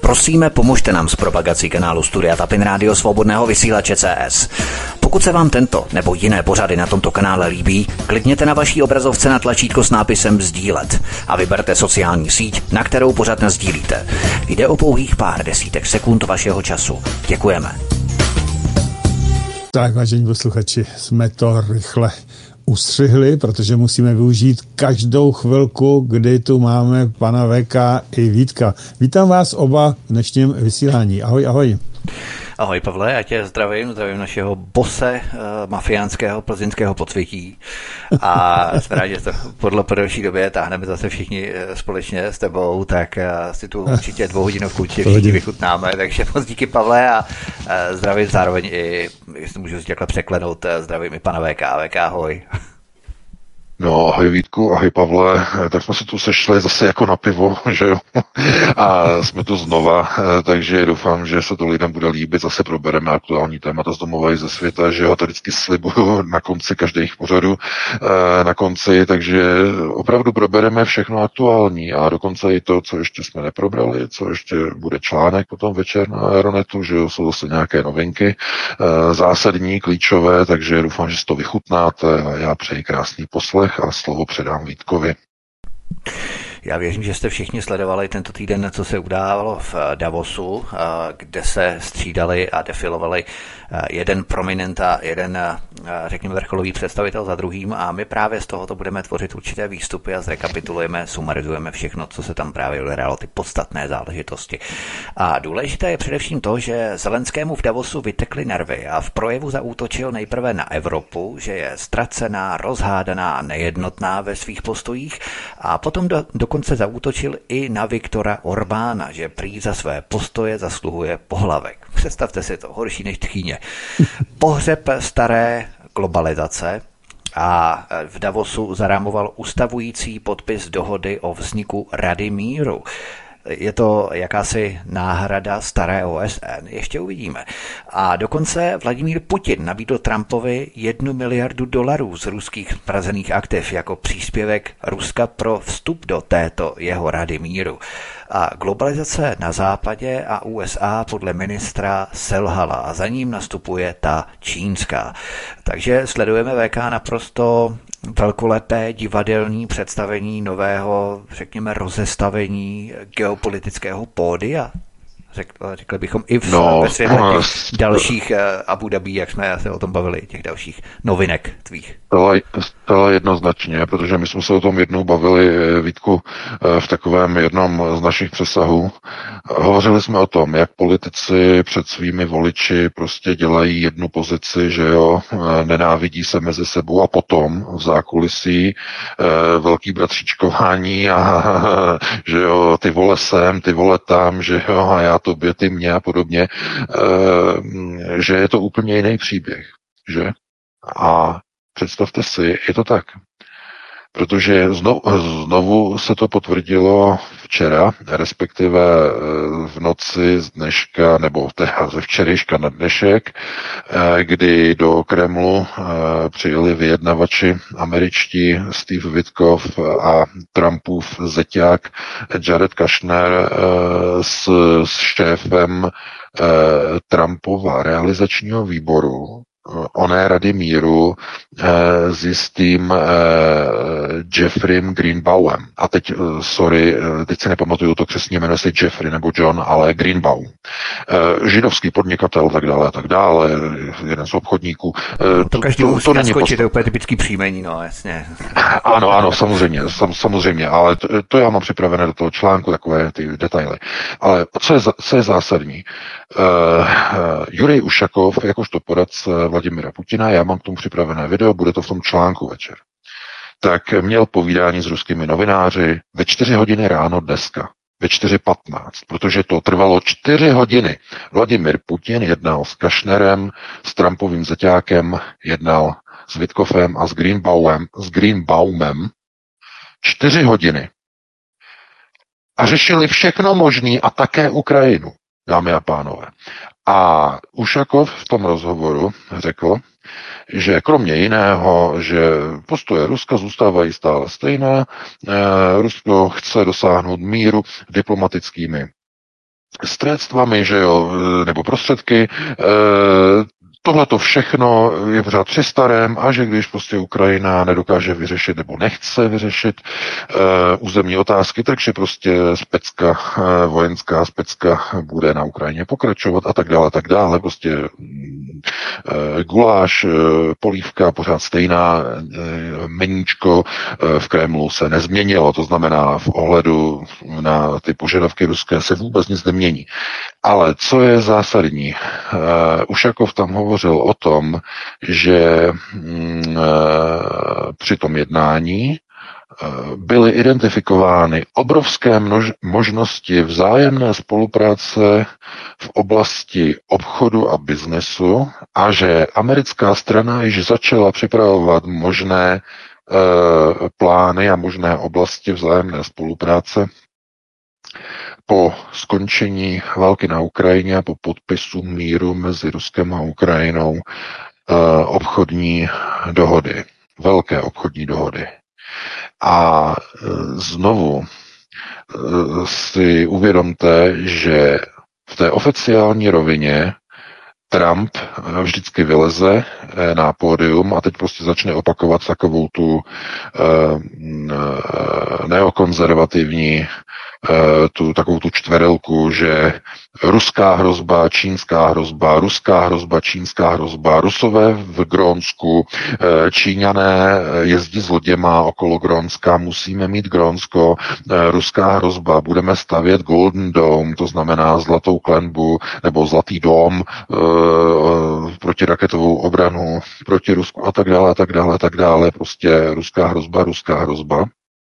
Prosíme, pomožte nám s propagací kanálu Studia Tapin Rádio Svobodného vysílače CS. Pokud se vám tento nebo jiné pořady na tomto kanále líbí, klikněte na vaší obrazovce na tlačítko s nápisem sdílet a vyberte sociální síť, na kterou pořad nasdílíte. Jde o pouhých pár desítek sekund vašeho času. Děkujeme. Tak, vážení posluchači, jsme to rychle ustřihli, protože musíme využít každou chvilku, kdy tu máme pana VK i Vítka. Vítám vás oba v dnešním vysílání. Ahoj, ahoj. Ahoj Pavle, já tě zdravím našeho bose mafiánského plzeňského podsvětí a jsem rád, že to po delší době táhneme zase všichni společně s tebou, tak si tu určitě 2 hodinovku určitě všichni vychutnáme, takže moc díky Pavle a zdravím zároveň i, jestli můžu si takhle překlenout, zdravím i pana VK. VK, ahoj. No, ahoj Vítku, ahoj Pavle, tak jsme se tu sešli zase jako na pivo, že jo, a jsme tu znova, takže doufám, že se to lidem bude líbit, zase probereme aktuální témata z domova i ze světa, že jo, to vždycky slibuju na konci každých pořadů, na konci, takže opravdu probereme všechno aktuální a dokonce i to, co ještě jsme neprobrali, co ještě bude článek potom večer na Aeronetu, že jo, jsou zase nějaké novinky, zásadní, klíčové, takže doufám, že si to vychutnáte a já přeji krásný poslech a slovo předám Vítkovi. Já věřím, že jste všichni sledovali tento týden, co se udávalo v Davosu, kde se střídali a defilovali jeden prominent a jeden, řekněme, vrcholový představitel za druhým a my právě z tohoto budeme tvořit určité výstupy a zrekapitulujeme, sumarizujeme všechno, co se tam právě odehrálo, ty podstatné záležitosti. A důležité je především to, že Zelenskému v Davosu vytekly nervy a v projevu zaútočil nejprve na Evropu, že je ztracená, rozhádaná a nejednotná ve svých postojích a potom dokonce zaútočil i na Viktora Orbána, že prý za své postoje zasluhuje pohlavek. Představte si to, horší než tchýně. Pohřeb staré globalizace a v Davosu zarámoval ustavující podpis dohody o vzniku Rady míru. Je to jakási náhrada staré OSN, ještě uvidíme. A dokonce Vladimír Putin nabídl Trumpovi $1 miliardu z ruských zmrazených aktiv jako příspěvek Ruska pro vstup do této jeho Rady míru. A globalizace na západě a USA podle ministra selhala a za ním nastupuje ta čínská. Takže sledujeme VK naprosto velkolepé divadelní představení nového, řekněme, rozestavení geopolitického pódia. Řekli bychom i ve světle těch dalších Abu Dhabi, jak jsme se o tom bavili, těch dalších novinek tvých. Zcela jednoznačně, protože my jsme se o tom jednou bavili, Vítku, v takovém jednom z našich přesahů. Hovořili jsme o tom, jak politici před svými voliči prostě dělají jednu pozici, že jo, nenávidí se mezi sebou a potom v zákulisí velký bratříčkování a že jo, ty vole sem, ty vole tam, že jo, a já tobě, ty mě a podobně, že je to úplně jiný příběh, že? A představte si, je to tak. Protože znovu se to potvrdilo včera, respektive v noci z dneška, nebo ze včerejška na dnešek, kdy do Kremlu přijeli vyjednavači američtí Steve Witkoff a Trumpův zeťák Jared Kushner s šéfem Trumpova realizačního výboru oné Rady míru s jistým Jeffreyem Greenbauem. A teď, teď si nepamatuju to křestní jméno, jestli Jeffrey nebo John, ale Greenbaum. Židovský podnikatel, tak dále, jeden z obchodníků. To každý musí naskočit, to je úplně typický příjmení, no jasně. Ano, samozřejmě, ale to já mám připravené do toho článku, takové ty detaily. Ale co je zásadní? Jurij Ušakov, jakožto poradce Vladimira Putina, já mám k tomu připravené video, bude to v tom článku večer. Tak měl povídání s ruskými novináři ve 4 hodiny ráno dneska, ve 4:15, protože to trvalo 4 hodiny. Vladimir Putin jednal s Kushnerem, s Trumpovým zeťákem, jednal s Witkoffem a s Greenbaumem 4 hodiny. A řešili všechno možné a také Ukrajinu, dámy a pánové. A Ušakov v tom rozhovoru řekl, že kromě jiného, že postoje Ruska zůstávají stále stejné, Rusko chce dosáhnout míru diplomatickými sredstvami, že jo, nebo prostředky, tohle to všechno je pořád při starém a že když prostě Ukrajina nedokáže vyřešit nebo nechce vyřešit územní otázky, takže prostě specka, vojenská specka bude na Ukrajině pokračovat a tak dále. Prostě guláš, polívka pořád stejná, meníčko v Kremlu se nezměnilo, to znamená v ohledu na ty požadavky ruské se vůbec nic nemění. Ale co je zásadní? Ušakov tam hovořil o tom, že při tom jednání byly identifikovány obrovské možnosti vzájemné spolupráce v oblasti obchodu a biznesu a že americká strana již začala připravovat možné plány a možné oblasti vzájemné spolupráce po skončení války na Ukrajině a po podpisu míru mezi Ruskem a Ukrajinou obchodní dohody, velké obchodní dohody. A znovu si uvědomte, že v té oficiální rovině Trump vždycky vyleze na pódium a teď prostě začne opakovat takovou tu neokonzervativní takovou tu čtverelku, že ruská hrozba, čínská hrozba, ruská hrozba, čínská hrozba, Rusové v Grónsku, Číňané jezdí s loděma okolo Grónska, musíme mít Grónsko, ruská hrozba, budeme stavět Golden Dome, to znamená zlatou klenbu nebo zlatý dom, protiraketovou obranu proti Rusku a tak dále, prostě ruská hrozba.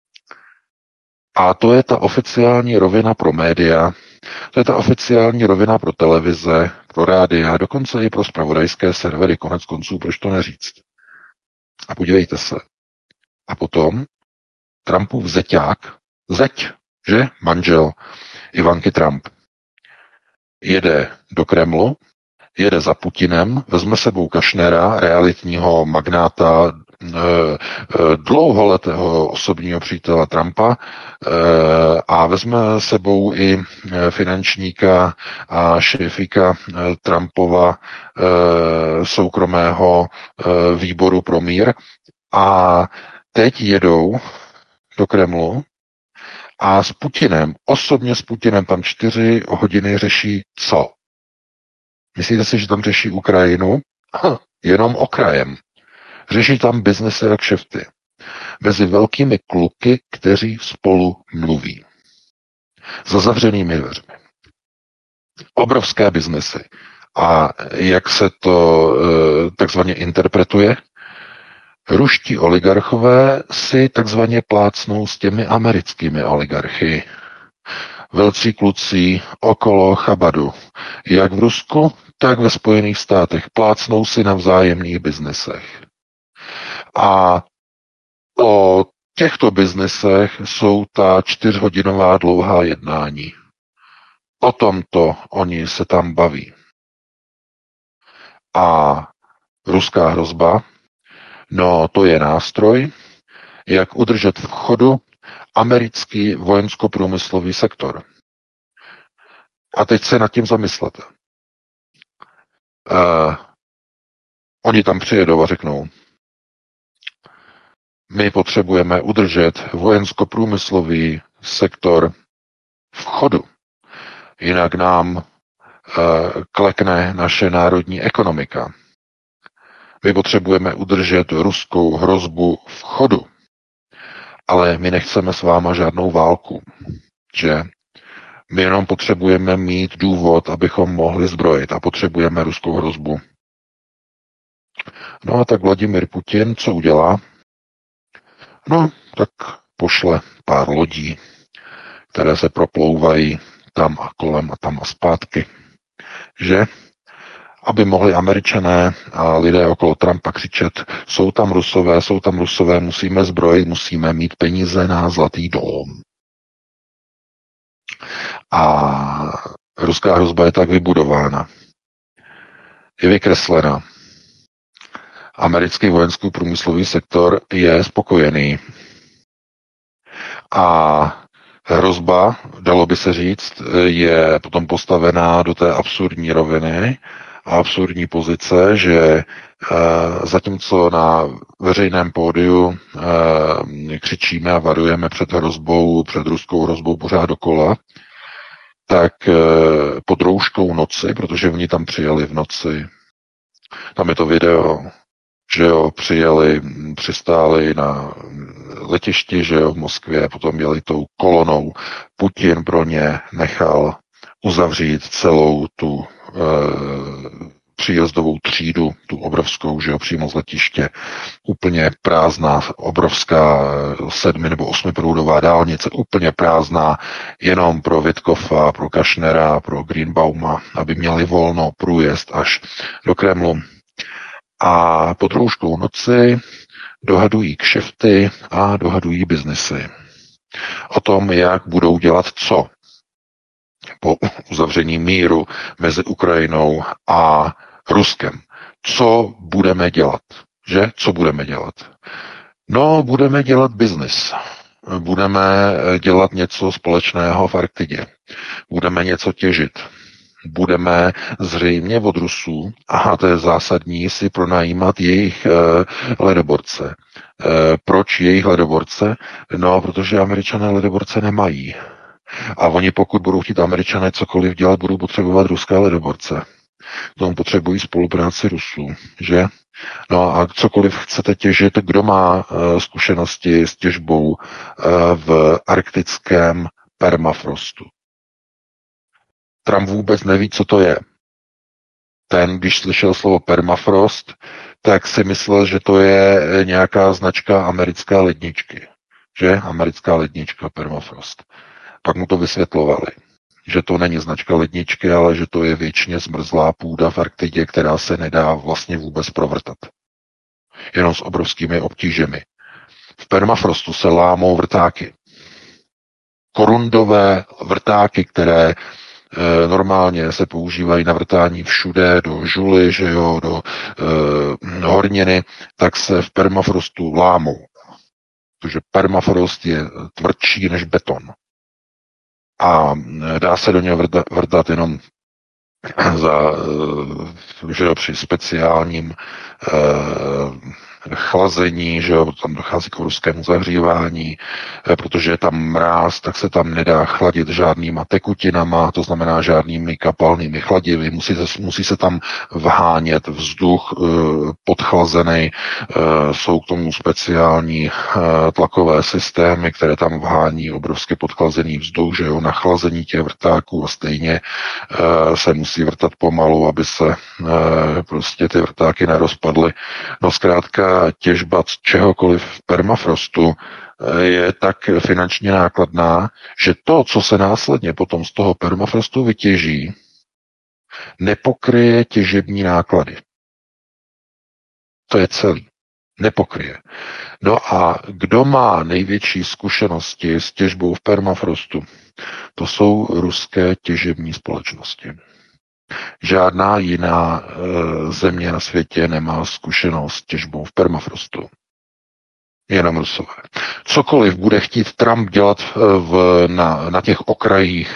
A to je ta oficiální rovina pro média, to je ta oficiální rovina pro televize, pro rádia, dokonce i pro zpravodajské servery, konec konců, proč to neříct. A podívejte se. A potom Trumpův zeď, že? Manžel Ivanky Trump, jede do Kremlu, jede za Putinem, vezme sebou Kašnera, realitního magnáta, dlouholetého osobního přítele Trumpa a vezme sebou i finančníka a šéfíka Trumpova soukromého výboru pro mír a teď jedou do Kremlu a osobně s Putinem tam 4 hodiny řeší co? Myslíte si, že tam řeší Ukrajinu? Jenom okrajem. Řeší tam biznesy a kšefty. Mezi velkými kluky, kteří spolu mluví. Za zavřenými dveřmi. Obrovské biznesy. A jak se to takzvaně interpretuje? Ruští oligarchové si takzvaně plácnou s těmi americkými oligarchy. Velcí kluci okolo Chabadu. Jak v Rusku, tak ve Spojených státech. Plácnou si na vzájemných biznesech. A o těchto biznesech jsou ta 4hodinová dlouhá jednání. O tomto oni se tam baví. A ruská hrozba, no to je nástroj, jak udržet v chodu americký vojensko-průmyslový sektor. A teď se nad tím zamyslete. Oni tam přijedou a řeknou, my potřebujeme udržet vojensko-průmyslový sektor v chodu. Jinak nám klekne naše národní ekonomika. My potřebujeme udržet ruskou hrozbu v chodu. Ale my nechceme s váma žádnou válku. Že? My jenom potřebujeme mít důvod, abychom mohli zbrojit a potřebujeme ruskou hrozbu. No a tak Vladimir Putin co udělá? No, tak pošle pár lodí, které se proplouvají tam a kolem a tam a zpátky. Že? Aby mohli Američané a lidé okolo Trumpa křičet, jsou tam Rusové, musíme zbrojit, musíme mít peníze na zlatý dom. A ruská hrozba je tak vybudována. Je vykreslena. Americký vojenský průmyslový sektor je spokojený. A hrozba, dalo by se říct, je potom postavená do té absurdní roviny a absurdní pozice, že zatímco na veřejném pódiu křičíme a varujeme před hrozbou, před ruskou hrozbou pořád dokola, tak pod rouškou noci, protože oni tam přijeli v noci, tam je to video, že jo, přistáli na letišti, že jo, v Moskvě, potom jeli tou kolonou. Putin pro ně nechal uzavřít celou tu příjezdovou třídu, tu obrovskou, že jo, přímo z letiště. Úplně prázdná, obrovská 7 nebo 8 proudová dálnice, úplně prázdná, jenom pro Vitkova, pro Kašnera, pro Greenbauma, aby měli volno průjezd až do Kremlu. A pod rouškou noci dohadují kšefty a dohadují biznesy. O tom, jak budou dělat co po uzavření míru mezi Ukrajinou a Ruskem. Co budeme dělat? Že? Co budeme dělat? No, budeme dělat biznis. Budeme dělat něco společného v Arktidě. Budeme něco těžit. Budeme zřejmě od Rusů, a to je zásadní, si pronajímat jejich ledoborce. Proč jejich ledoborce? No, protože Američané ledoborce nemají. A oni, pokud budou chtít Američané cokoliv dělat, budou potřebovat ruské ledoborce. K tomu potřebují spolupráci Rusů, že? No a cokoliv chcete těžit, kdo má zkušenosti s těžbou v arktickém permafrostu? Trump vůbec neví, co to je. Ten, když slyšel slovo permafrost, tak si myslel, že to je nějaká značka americké ledničky. Že? Americká lednička permafrost. Pak mu to vysvětlovali, že to není značka ledničky, ale že to je věčně zmrzlá půda v Arktidě, která se nedá vlastně vůbec provrtat. Jenom s obrovskými obtížemi. V permafrostu se lámou vrtáky. Korundové vrtáky, které normálně se používají na vrtání všude, do žuly, že jo, do horniny, tak se v permafrostu lámou. Protože permafrost je tvrdší než beton. A dá se do něho vrtat jenom že jo, při speciálním chlazení, že jo, tam dochází k ruskému zahřívání, protože je tam mráz, tak se tam nedá chladit žádnýma tekutinama, to znamená žádnými kapalnými chladivy, musí se tam vhánět vzduch podchlazený, jsou k tomu speciální tlakové systémy, které tam vhání obrovsky podchlazený vzduch, že jo, na chlazení těch vrtáků a stejně se musí vrtat pomalu, aby se prostě ty vrtáky nerozpadly. No zkrátka těžba čehokoliv v permafrostu je tak finančně nákladná, že to, co se následně potom z toho permafrostu vytěží, nepokryje těžební náklady. To je celý. Nepokryje. No a kdo má největší zkušenosti s těžbou v permafrostu? To jsou ruské těžební společnosti. Žádná jiná země na světě nemá zkušenost s těžbou v permafrostu. Jenom Rusové. Cokoliv bude chtít Trump dělat na těch okrajích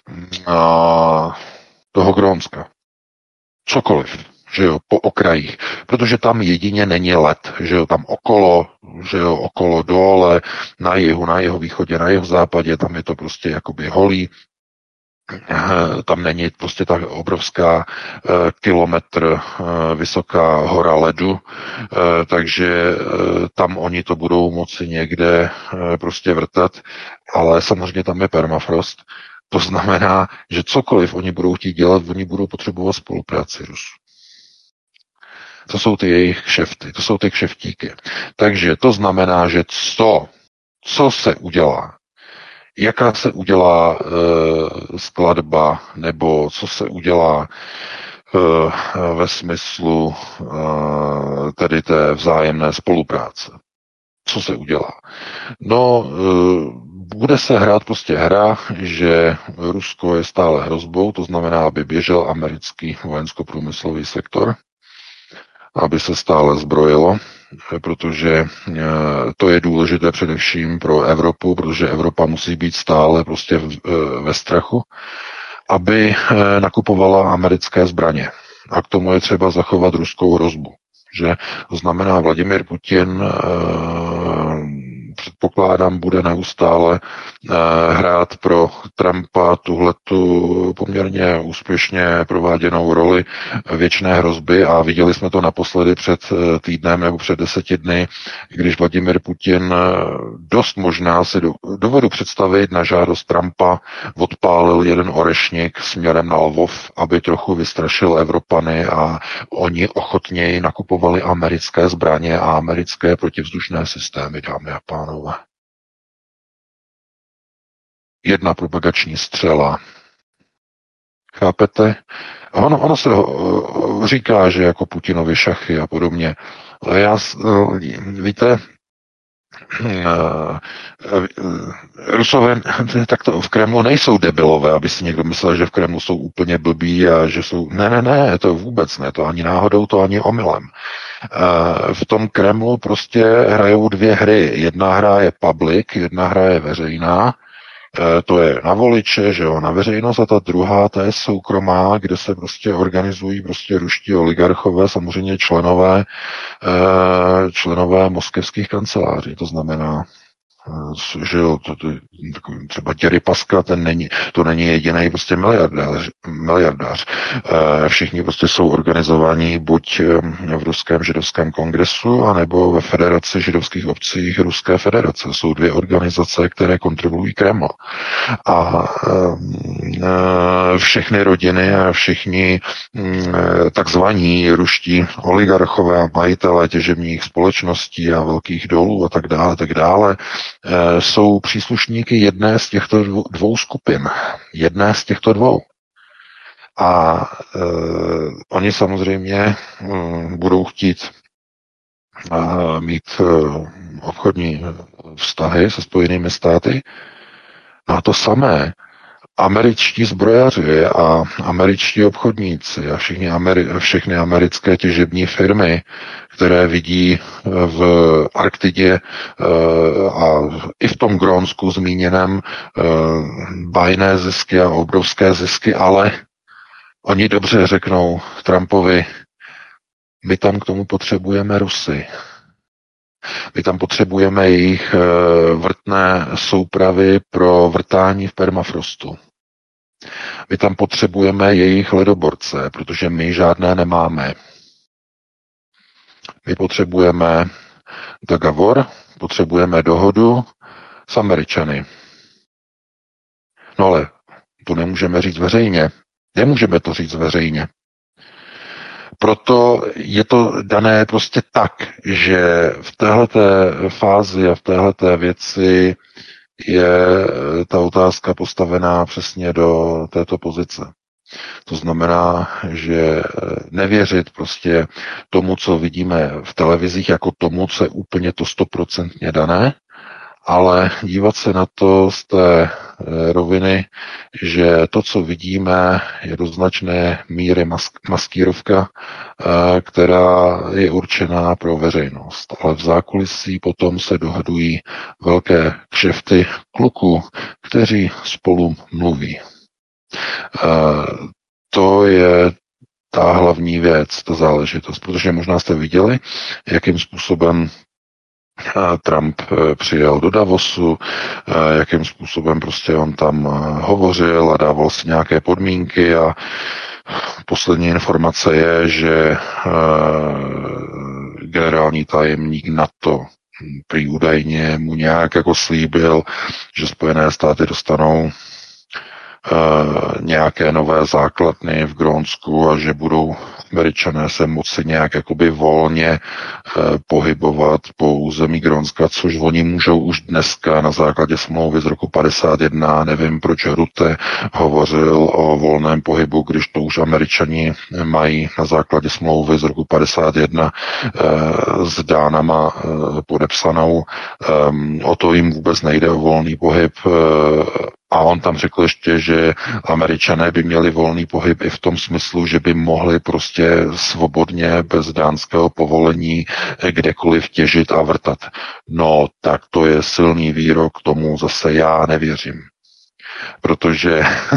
toho Grónska. Cokoliv, že jo, po okrajích. Protože tam jedině není led, že jo, tam okolo, že jo, okolo dole, na jihu východě, na jeho západě, tam je to prostě jakoby holý. Tam není prostě tak obrovská kilometr vysoká hora ledu, takže tam oni to budou moci někde prostě vrtat, ale samozřejmě tam je permafrost. To znamená, že cokoliv oni budou chtít dělat, oni budou potřebovat spolupráci Rusů. To jsou ty jejich kšefty, to jsou ty kšeftíky. Takže to znamená, že co se udělá, jaká se udělá skladba, nebo co se udělá ve smyslu tedy té vzájemné spolupráce. Co se udělá? No, bude se hrát prostě hra, že Rusko je stále hrozbou, to znamená, aby běžel americký vojensko-průmyslový sektor aby se stále zbrojilo, protože to je důležité především pro Evropu, protože Evropa musí být stále prostě ve strachu, aby nakupovala americké zbraně. A k tomu je třeba zachovat ruskou hrozbu. Že to znamená, Vladimir Putin, předpokládám, bude neustále hrát pro Trumpa tuhletu poměrně úspěšně prováděnou roli věčné hrozby a viděli jsme to naposledy před týdnem nebo před 10 dny, když Vladimir Putin dost možná si dovedu představit na žádost Trumpa odpálil jeden orešník směrem na Lvov, aby trochu vystrašil Evropany a oni ochotněji nakupovali americké zbraně a americké protivzdušné systémy, dámy a pánové. Jedna propagační střela. Chápete? Ono se říká, že jako Putinovi šachy a podobně. Ale víte, Rusové takto v Kremlu nejsou debilové, aby si někdo myslel, že v Kremlu jsou úplně blbí a že jsou... Ne, to vůbec ne, to ani náhodou, to ani omylem. V tom Kremlu prostě hrajou dvě hry. Jedna hra je public, jedna hra je veřejná. To je na voliče, že jo, na veřejnost, a ta druhá, ta je soukromá, kde se prostě organizují prostě ruští oligarchové, samozřejmě členové moskevských kanceláří, to znamená, že jo, třeba Děrypaska, to není jediný prostě miliardář. Všichni prostě jsou organizovaní buď v ruském židovském kongresu, anebo ve Federaci židovských obcí Ruské federace. Jsou dvě organizace, které kontrolují Kreml. A všechny rodiny a všichni takzvaní ruští oligarchové a majitelé těžebních společností a velkých dolů a tak dále, jsou příslušníky jedné z těchto dvou skupin. Jedné z těchto dvou. A oni samozřejmě budou chtít mít obchodní vztahy se Spojenými státy. A to samé američtí zbrojaři a američtí obchodníci a všechny americké těžební firmy, které vidí v Arktidě a i v tom Grónsku zmíněném bajné zisky a obrovské zisky, ale oni dobře řeknou Trumpovi, my tam k tomu potřebujeme Rusy. My tam potřebujeme jejich vrtné soupravy pro vrtání v permafrostu. My tam potřebujeme jejich ledoborce, protože my žádné nemáme. My potřebujeme dogovor, potřebujeme dohodu s Američany. No ale to nemůžeme říct veřejně. Nemůžeme to říct veřejně. Proto je to dané prostě tak, že v téhleté fázi a v téhleté věci je ta otázka postavená přesně do této pozice. To znamená, že nevěřit prostě tomu, co vidíme v televizích, jako tomu, co je úplně to 100% dané, ale dívat se na to z té roviny, že to, co vidíme, je do značné míry maskírovka, která je určená pro veřejnost. Ale v zákulisí potom se dohadují velké kšefty kluků, kteří spolu mluví. To je ta hlavní věc, ta záležitost, protože možná jste viděli, jakým způsobem Trump přijel do Davosu, jakým způsobem prostě on tam hovořil a dával si nějaké podmínky a poslední informace je, že generální tajemník NATO prý údajně mu nějak jako slíbil, že Spojené státy dostanou nějaké nové základny v Grónsku a že budou Američané se moci nějak jakoby volně pohybovat po území Grónska, což oni můžou už dneska na základě smlouvy z roku 51. Nevím, proč Rutte hovořil o volném pohybu, když to už Američani mají na základě smlouvy z roku 51 s Dánama podepsanou. O to jim vůbec nejde o volný pohyb A on tam řekl ještě, že Američané by měli volný pohyb i v tom smyslu, že by mohli prostě svobodně bez dánského povolení kdekoliv těžit a vrtat. No, tak to je silný výrok, tomu zase já nevěřím. Protože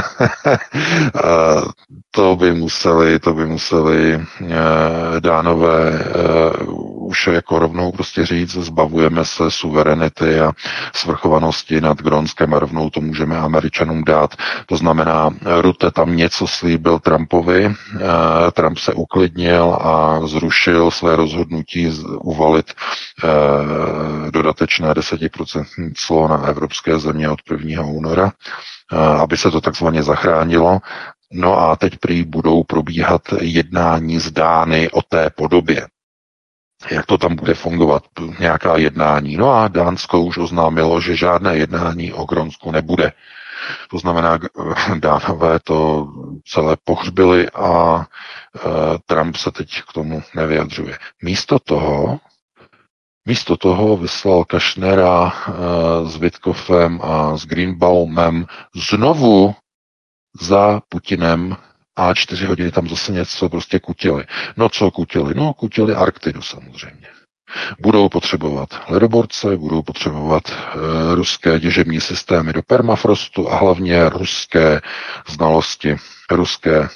to by museli Dánové už jako rovnou prostě říct, zbavujeme se suverenity a svrchovanosti nad Grónskem a rovnou to můžeme Američanům dát. To znamená, Rutte tam něco slíbil Trumpovi, Trump se uklidnil a zrušil své rozhodnutí uvalit dodatečné 10% clo na evropské země od 1. února, aby se to takzvaně zachránilo. No a teď prý budou probíhat jednání s Dány o té podobě. Jak to tam bude fungovat, nějaká jednání. No a Dánsko už oznámilo, že žádné jednání o Grónsku nebude. To znamená, Dánové to celé pohřbili a Trump se teď k tomu nevyjadřuje. Místo toho vyslal Kašnera s Witkofem a s Greenbaumem znovu za Putinem a 4 hodiny tam zase něco prostě kutili. No co kutili? No kutili Arktidu samozřejmě. Budou potřebovat ledoborce, budou potřebovat ruské těžební systémy do permafrostu a hlavně ruské znalosti, ruské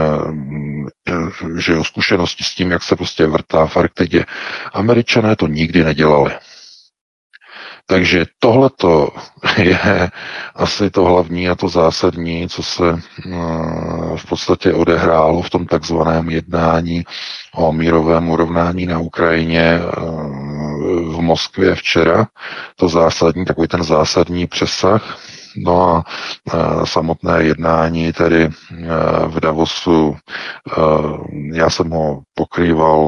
zkušenosti s tím, jak se prostě vrtá v Arktidě. Američané to nikdy nedělali. Takže tohleto je asi to hlavní a to zásadní, co se v podstatě odehrálo v tom takzvaném jednání o mírovém urovnání na Ukrajině v Moskvě včera. To zásadní, takový ten zásadní přesah. No a samotné jednání tedy v Davosu, já jsem ho pokrýval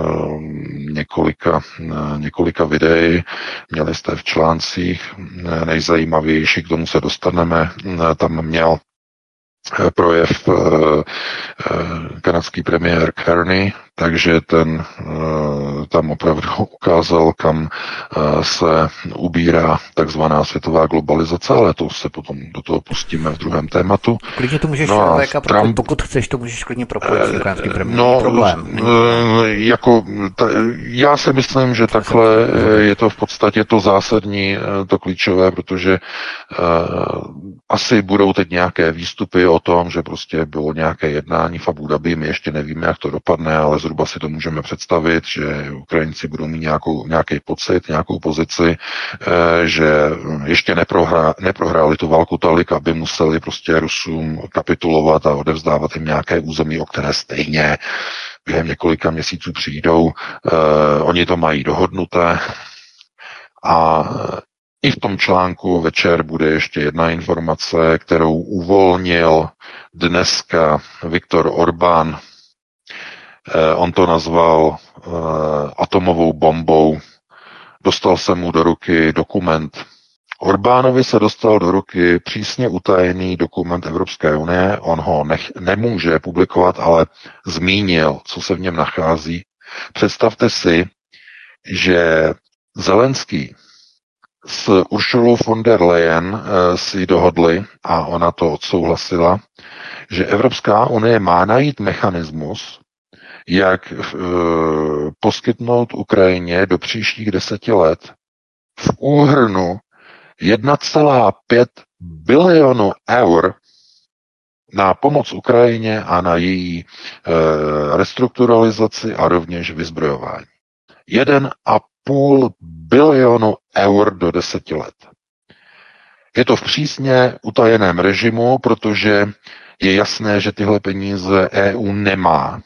několika videí, měli jste v článcích, nejzajímavější, k tomu se dostaneme, tam měl projev kanadský premiér Carney, takže ten tam opravdu ukázal, kam se ubírá takzvaná světová globalizace, ale to se potom do toho pustíme v druhém tématu. Klidně to můžeš, pokud chceš, to můžeš klidně propojit s kanadským premiérem. Problém. Já si myslím, že takhle je to v podstatě to zásadní, to klíčové, protože asi budou teď nějaké výstupy o tom, že prostě bylo nějaké jednání v Abu Dhabi, my ještě nevíme, jak to dopadne, ale zhruba si to můžeme představit, že Ukrajinci budou mít nějaký pocit, nějakou pozici, že ještě neprohráli tu válku tolik, aby museli prostě Rusům kapitulovat a odevzdávat jim nějaké území, o které stejně během několika měsíců přijdou. Oni to mají dohodnuté a i v tom článku večer bude ještě jedna informace, kterou uvolnil dneska Viktor Orbán. On to nazval atomovou bombou. Dostal se mu do ruky dokument. Orbánovi se dostal do ruky přísně utajený dokument Evropské unie. On ho nemůže publikovat, ale zmínil, co se v něm nachází. Představte si, že Zelenský s Uršulou von der Leyen si dohodli, a ona to odsouhlasila, že Evropská unie má najít mechanismus, jak poskytnout Ukrajině do příštích 10 let v úhrnu 1,5 bilionu eur na pomoc Ukrajině a na její restrukturalizaci a rovněž vyzbrojování. 1,5 bilionu eur do 10 let. Je to v přísně utajeném režimu, protože je jasné, že tyhle peníze EU nemá.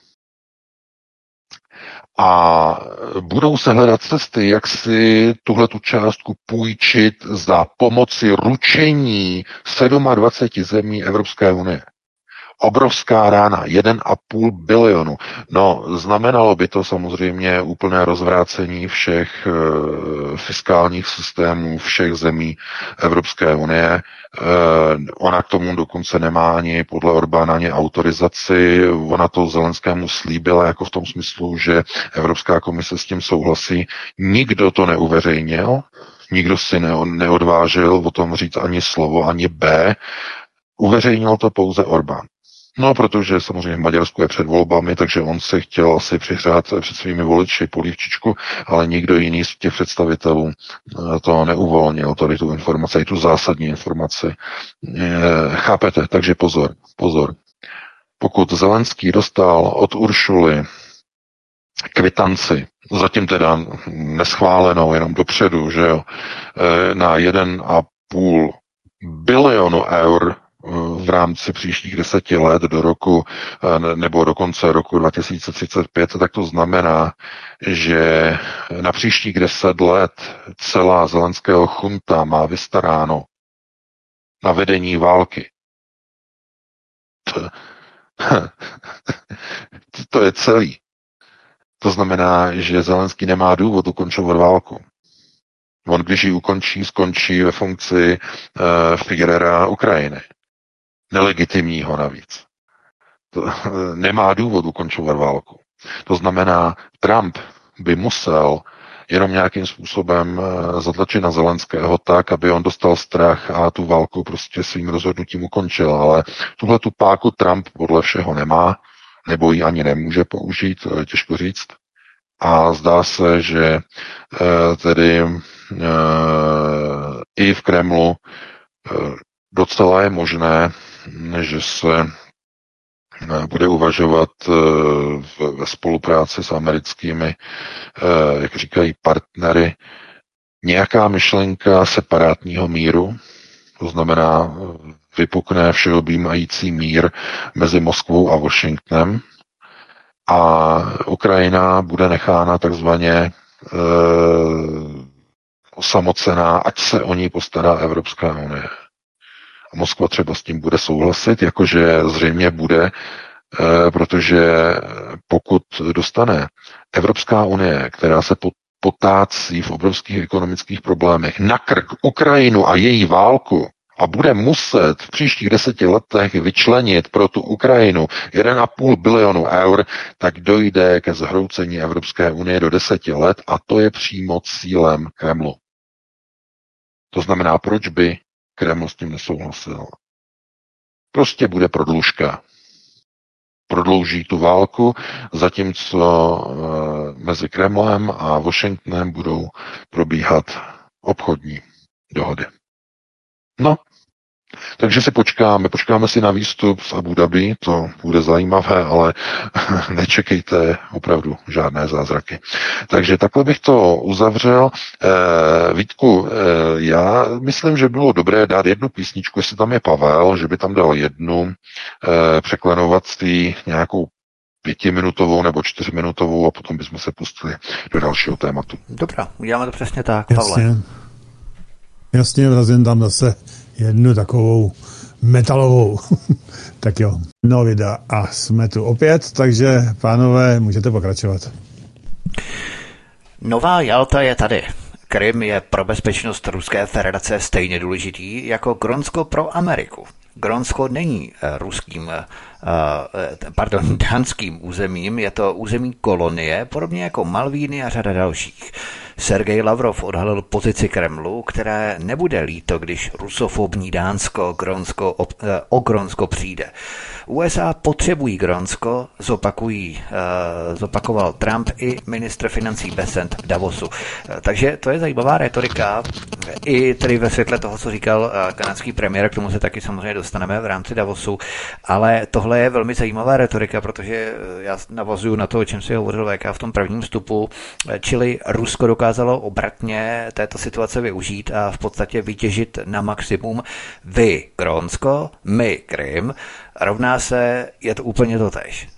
A budou se hledat cesty, jak si tuhletu částku půjčit za pomoci ručení 27 zemí Evropské unie. Obrovská rána, 1,5 bilionu. No, znamenalo by to samozřejmě úplné rozvrácení všech fiskálních systémů všech zemí Evropské unie. Ona k tomu dokonce nemá ani podle Orbána ani autorizaci. Ona to Zelenskému slíbila jako v tom smyslu, že Evropská komise s tím souhlasí. Nikdo to neuveřejnil. Nikdo si neodvážil o tom říct ani slovo, ani B. Uveřejnil to pouze Orbán. No, protože samozřejmě v Maďarsku je před volbami, takže on se chtěl asi přihrát před svými voliči polívčičku, ale nikdo jiný z těch představitelů to neuvolnil, tady tu informaci, i tu zásadní informaci. Chápete? Takže pozor. Pokud Zelenský dostal od Uršuly kvitanci, zatím teda neschválenou, jenom dopředu, že jo, na 1,5 bilionu eur v rámci příštích 10 let do roku nebo do konce roku 2035, tak to znamená, že na příštích 10 let celá Zelenského chunta má vystaráno na vedení války. To je celý. To znamená, že Zelenský nemá důvod ukončovat válku. On, když ji ukončí, skončí ve funkci Führera Ukrajiny. Nelegitimního navíc. To, nemá důvod ukončovat válku. To znamená, Trump by musel jenom nějakým způsobem zatlačit na Zelenského tak, aby on dostal strach a tu válku prostě svým rozhodnutím ukončil. Ale tuhle tu páku Trump podle všeho nemá, nebo ji ani nemůže použít, těžko říct. A zdá se, že tedy i v Kremlu docela je možné, že se bude uvažovat ve spolupráci s americkými, jak říkají, partnery, nějaká myšlenka separátního míru, to znamená vypukne všeobjímající mír mezi Moskvou a Washingtonem a Ukrajina bude nechána takzvaně osamocená, ať se o ní postará Evropská unie. A Moskva třeba s tím bude souhlasit, jakože zřejmě bude, protože pokud dostane Evropská unie, která se potácí v obrovských ekonomických problémech, na krk Ukrajinu a její válku a bude muset v příštích 10 letech vyčlenit pro tu Ukrajinu 1,5 bilionu eur, tak dojde ke zhroucení Evropské unie do 10 let a to je přímo cílem Kremlu. To znamená, proč by Kreml s tím nesouhlasil? Prostě bude prodlužka. Prodlouží tu válku, zatímco mezi Kremlem a Washingtonem budou probíhat obchodní dohody. No, takže si počkáme si na výstup z Abu Dhabi, to bude zajímavé, ale nečekejte opravdu žádné zázraky. Takže takhle bych to uzavřel. Vítku, já myslím, že bylo dobré dát jednu písničku, jestli tam je Pavel, že by tam dal jednu překlenovací nějakou 5minutovou nebo 4minutovou a potom bychom se pustili do dalšího tématu. Dobrá, uděláme to přesně tak, Pavle. Jasně, vrazím tam zase jednu takovou metalovou. Tak jo, no vida a jsme tu opět, takže pánové, můžete pokračovat. Nová Jalta je tady. Krym je pro bezpečnost Ruské federace stejně důležitý jako Grónsko pro Ameriku. Grónsko není dánským územím, je to území kolonie, podobně jako Malvíny a řada dalších. Sergej Lavrov odhalil pozici Kremlu, které nebude líto, když rusofobní Dánsko o Grónsko přijde. USA potřebují Grónsko, zopakoval Trump i ministr financí Bessent v Davosu. Takže to je zajímavá retorika, i tedy ve světle toho, co říkal kanadský premiér, k tomu se taky samozřejmě dostaneme v rámci Davosu, ale tohle je velmi zajímavá retorika, protože já navazuju na to, o čem si hovořil VK v tom prvním vstupu, čili Rusko dokázalo obratně této situace využít a v podstatě vytěžit na maximum vy Grónsko, my Krym, rovná se, je to úplně totéž.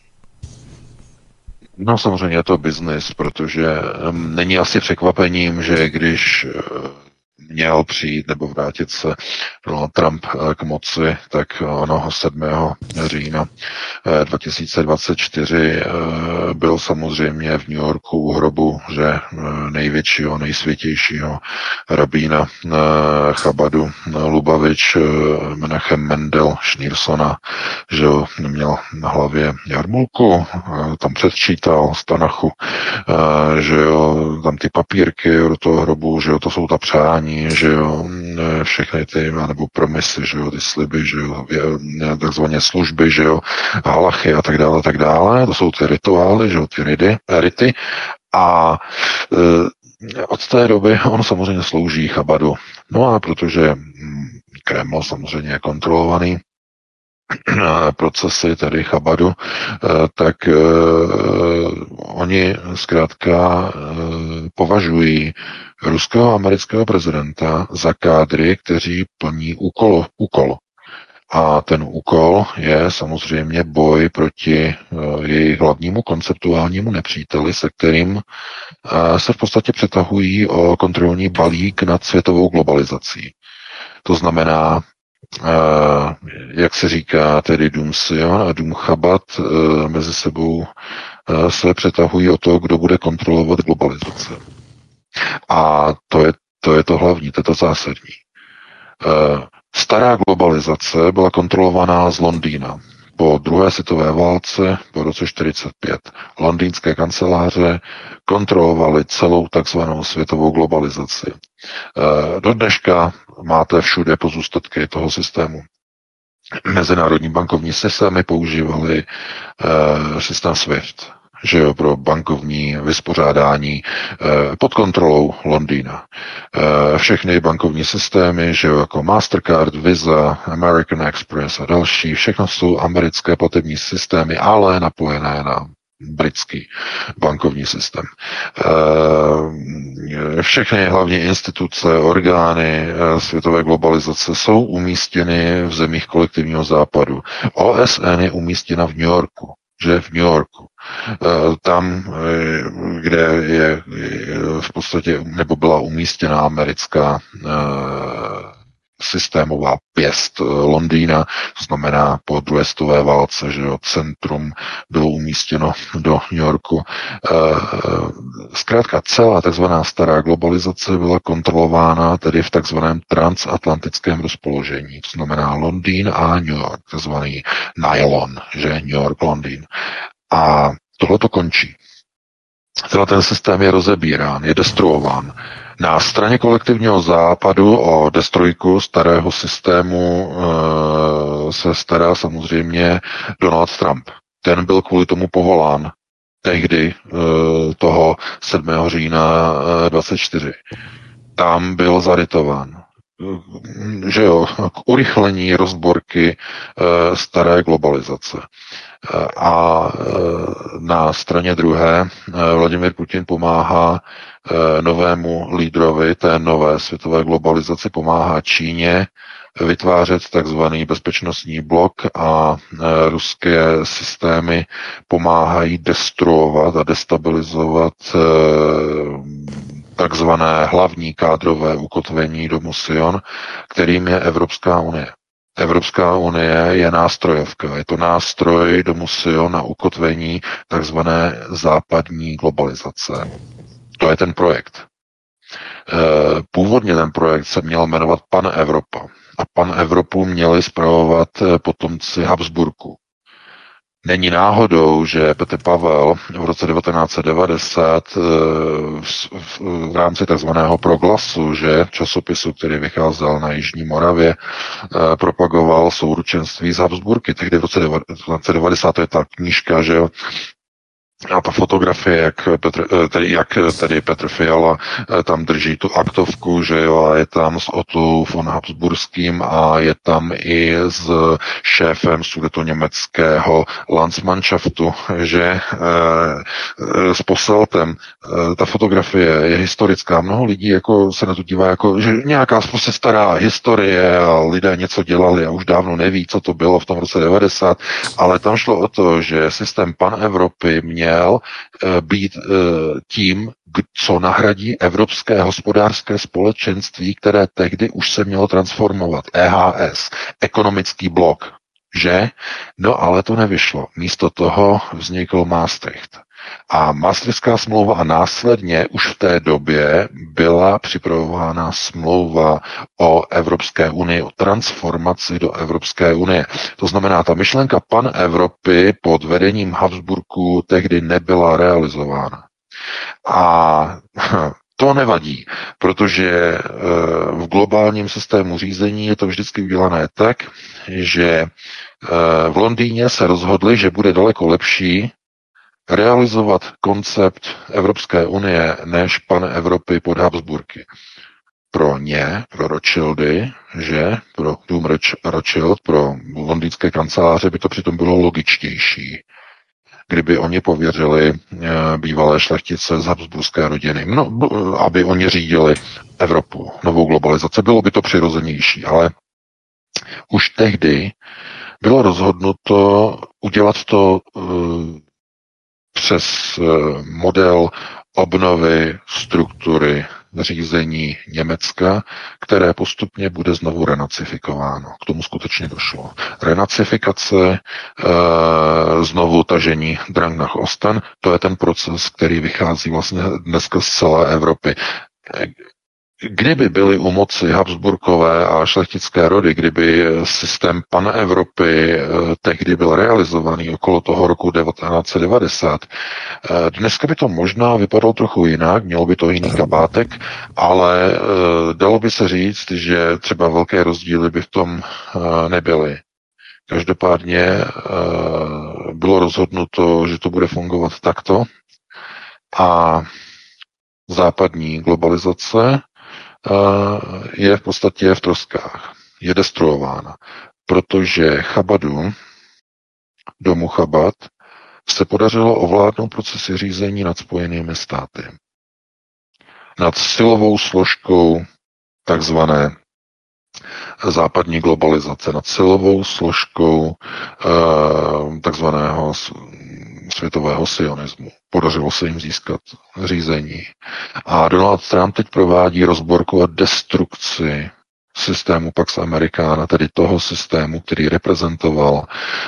No samozřejmě je to biznis, protože není asi překvapením, že když měl přijít nebo vrátit se Donald Trump k moci, tak onoho 7. října 2024 byl samozřejmě v New Yorku u hrobu, že největšího, nejsvětějšího rabína Chabadu Lubavič Menachem Mendel Schneersona, že měl na hlavě jarmulku, tam předčítal z Tanachu, že jo, tam ty papírky do toho hrobu, že jo, to jsou ta přání, že jo, všechny ty, nebo promisy, že jo, ty sliby, že jo, takzvané služby, že jo, halachy a tak dále, to jsou ty rituály, že jo, ty rity a od té doby on samozřejmě slouží Chabadu. No a protože Kreml samozřejmě je kontrolovaný procesy tedy Chabadu, tak oni zkrátka považují ruského a amerického prezidenta za kádry, kteří plní úkol. A ten úkol je samozřejmě boj proti jejich hlavnímu konceptuálnímu nepříteli, se kterým se v podstatě přetahují o kontrolní balík nad světovou globalizací. To znamená, jak se říká, tedy Dům Sion a Dům Chabad mezi sebou se přetahují o to, kdo bude kontrolovat globalizaci. A to je to hlavní, to je to zásadní. Stará globalizace byla kontrolovaná z Londýna. Po druhé světové válce, po roce 1945, londýnské kanceláře kontrolovaly celou takzvanou světovou globalizaci. Do dneška máte všude pozůstatky toho systému. Mezinárodní bankovní systémy používaly systém SWIFT, že jo, pro bankovní vyspořádání pod kontrolou Londýna. Všechny bankovní systémy, že jo, jako Mastercard, Visa, American Express a další, všechno jsou americké platební systémy, ale napojené na britský bankovní systém. Všechny hlavní instituce, orgány světové globalizace jsou umístěny v zemích kolektivního západu. OSN je umístěna v New Yorku, že v New Yorku. Tam, kde je v podstatě, nebo byla umístěna americká systémová pěst Londýna, to znamená po druhé světové válce, že jo, centrum bylo umístěno do New Yorku. Zkrátka celá takzvaná stará globalizace byla kontrolována tedy v takzvaném transatlantickém rozpoložení, to znamená Londýn a New York, takzvaný nylon, že New York, Londýn. A tohle to končí. Tenhle ten systém je rozebírán, je destruován. Na straně kolektivního západu o destrojku starého systému se stará samozřejmě Donald Trump. Ten byl kvůli tomu povolán tehdy toho 7. října 24. Tam byl zarytován, že jo, k urychlení rozborky staré globalizace. A na straně druhé Vladimir Putin pomáhá novému lídrovi té nové světové globalizaci, pomáhá Číně vytvářet takzvaný bezpečnostní blok a ruské systémy pomáhají destruovat a destabilizovat takzvané hlavní kádrové ukotvení domu Sion, kterým je Evropská unie. Evropská unie je nástrojovka, je to nástroj domu Sion na ukotvení takzvané západní globalizace. To je ten projekt. Původně ten projekt se měl jmenovat Pan Evropa a Pan Evropu měli spravovat potomci Habsburku. Není náhodou, že Petr Pavel v roce 1990 v rámci takzvaného Proglasu, že časopisu, který vycházel na Jižní Moravě, propagoval souručenství z Habsburky. Tehdy v roce 1990 to je ta knížka, že jo, a ta fotografie, jak Petr Fiala tam drží tu aktovku, že jo, a je tam s Otto von Habsburským a je tam i s šéfem sudetoněmeckého Landsmannschaftu, že s Posseltem. Ta fotografie je historická. Mnoho lidí jako se na to dívá jako, že nějaká prostě stará historie a lidé něco dělali a už dávno neví, co to bylo v tom roce 90, ale tam šlo o to, že systém Pan Evropy měl měl být tím, co nahradí Evropské hospodářské společenství, které tehdy už se mělo transformovat. EHS, ekonomický blok, že? No ale to nevyšlo. Místo toho vznikl Maastricht. A Maastrichtská smlouva a následně už v té době byla připravována smlouva o Evropské unii, o transformaci do Evropské unie. To znamená, ta myšlenka pan Evropy pod vedením Habsburků tehdy nebyla realizována. A to nevadí, protože v globálním systému řízení je to vždycky udělané tak, že v Londýně se rozhodli, že bude daleko lepší realizovat koncept Evropské unie než pan Evropy pod Habsburky. Pro ně, pro Rothschildy, že pro dům Rothschild, pro londýnské kanceláře by to přitom bylo logičtější, kdyby oni pověřili bývalé šlechtice z habsburské rodiny, aby oni řídili Evropu, novou globalizaci, bylo by to přirozenější, ale už tehdy bylo rozhodnuto udělat to přes model obnovy struktury řízení Německa, které postupně bude znovu renacifikováno. K tomu skutečně došlo. Renacifikace, znovu tažení Drang nach Osten, to je ten proces, který vychází vlastně dneska z celé Evropy. Kdyby byly u moci Habsburkové a šlechtické rody, kdyby systém Panevropy tehdy byl realizovaný okolo toho roku 1990, dneska by to možná vypadalo trochu jinak, mělo by to jiný kabátek, ale dalo by se říct, že třeba velké rozdíly by v tom nebyly. Každopádně bylo rozhodnuto, že to bude fungovat takto a západní globalizace je v podstatě v troskách. Je destruována. Protože Chabadu, domu Chabad, se podařilo ovládnout procesy řízení nad Spojenými státy. Nad silovou složkou takzvané západní globalizace, nad silovou složkou takzvaného světového sionismu. Podařilo se jim získat řízení. A Donald Trump teď provádí rozborku a destrukci systému Pax Americana, tedy toho systému, který reprezentoval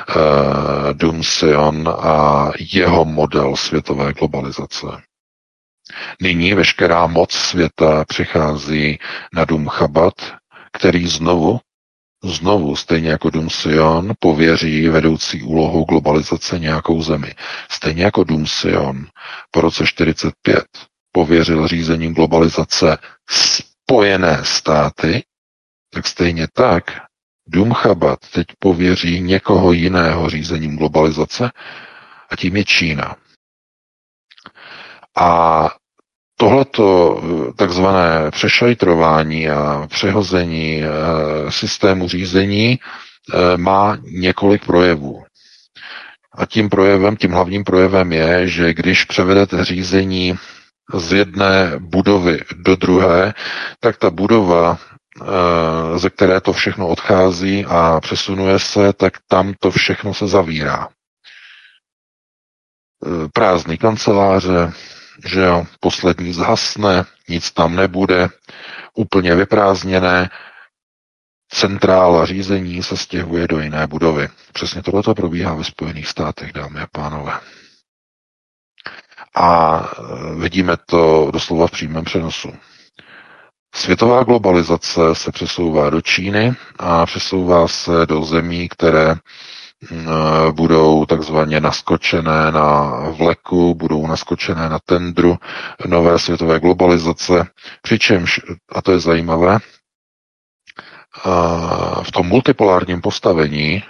Dům Sion a jeho model světové globalizace. Nyní veškerá moc světa přichází na Dům Chabad, který znovu, stejně jako Dům Sion, pověří vedoucí úlohou globalizace nějakou zemi. Stejně jako Dům Sion po roce 1945 pověřil řízením globalizace Spojené státy, tak stejně tak Dům Chabad teď pověří někoho jiného řízením globalizace a tím je Čína. A tohleto takzvané přešajtrování a přehození systému řízení má několik projevů. A tím hlavním projevem je, že když převedete řízení z jedné budovy do druhé, tak ta budova, ze které to všechno odchází a přesunuje se, tak tam to všechno se zavírá. Prázdný kanceláře, že jo, poslední zhasne, nic tam nebude, úplně vyprázdněné, centrála řízení se stěhuje do jiné budovy. Přesně tohleto probíhá ve Spojených státech, dámy a pánové. A vidíme to doslova v přímém přenosu. Světová globalizace se přesouvá do Číny a přesouvá se do zemí, které budou takzvaně naskočené na vleku, budou naskočené na tendru nové světové globalizace, přičemž, a to je zajímavé, v tom multipolárním postavení,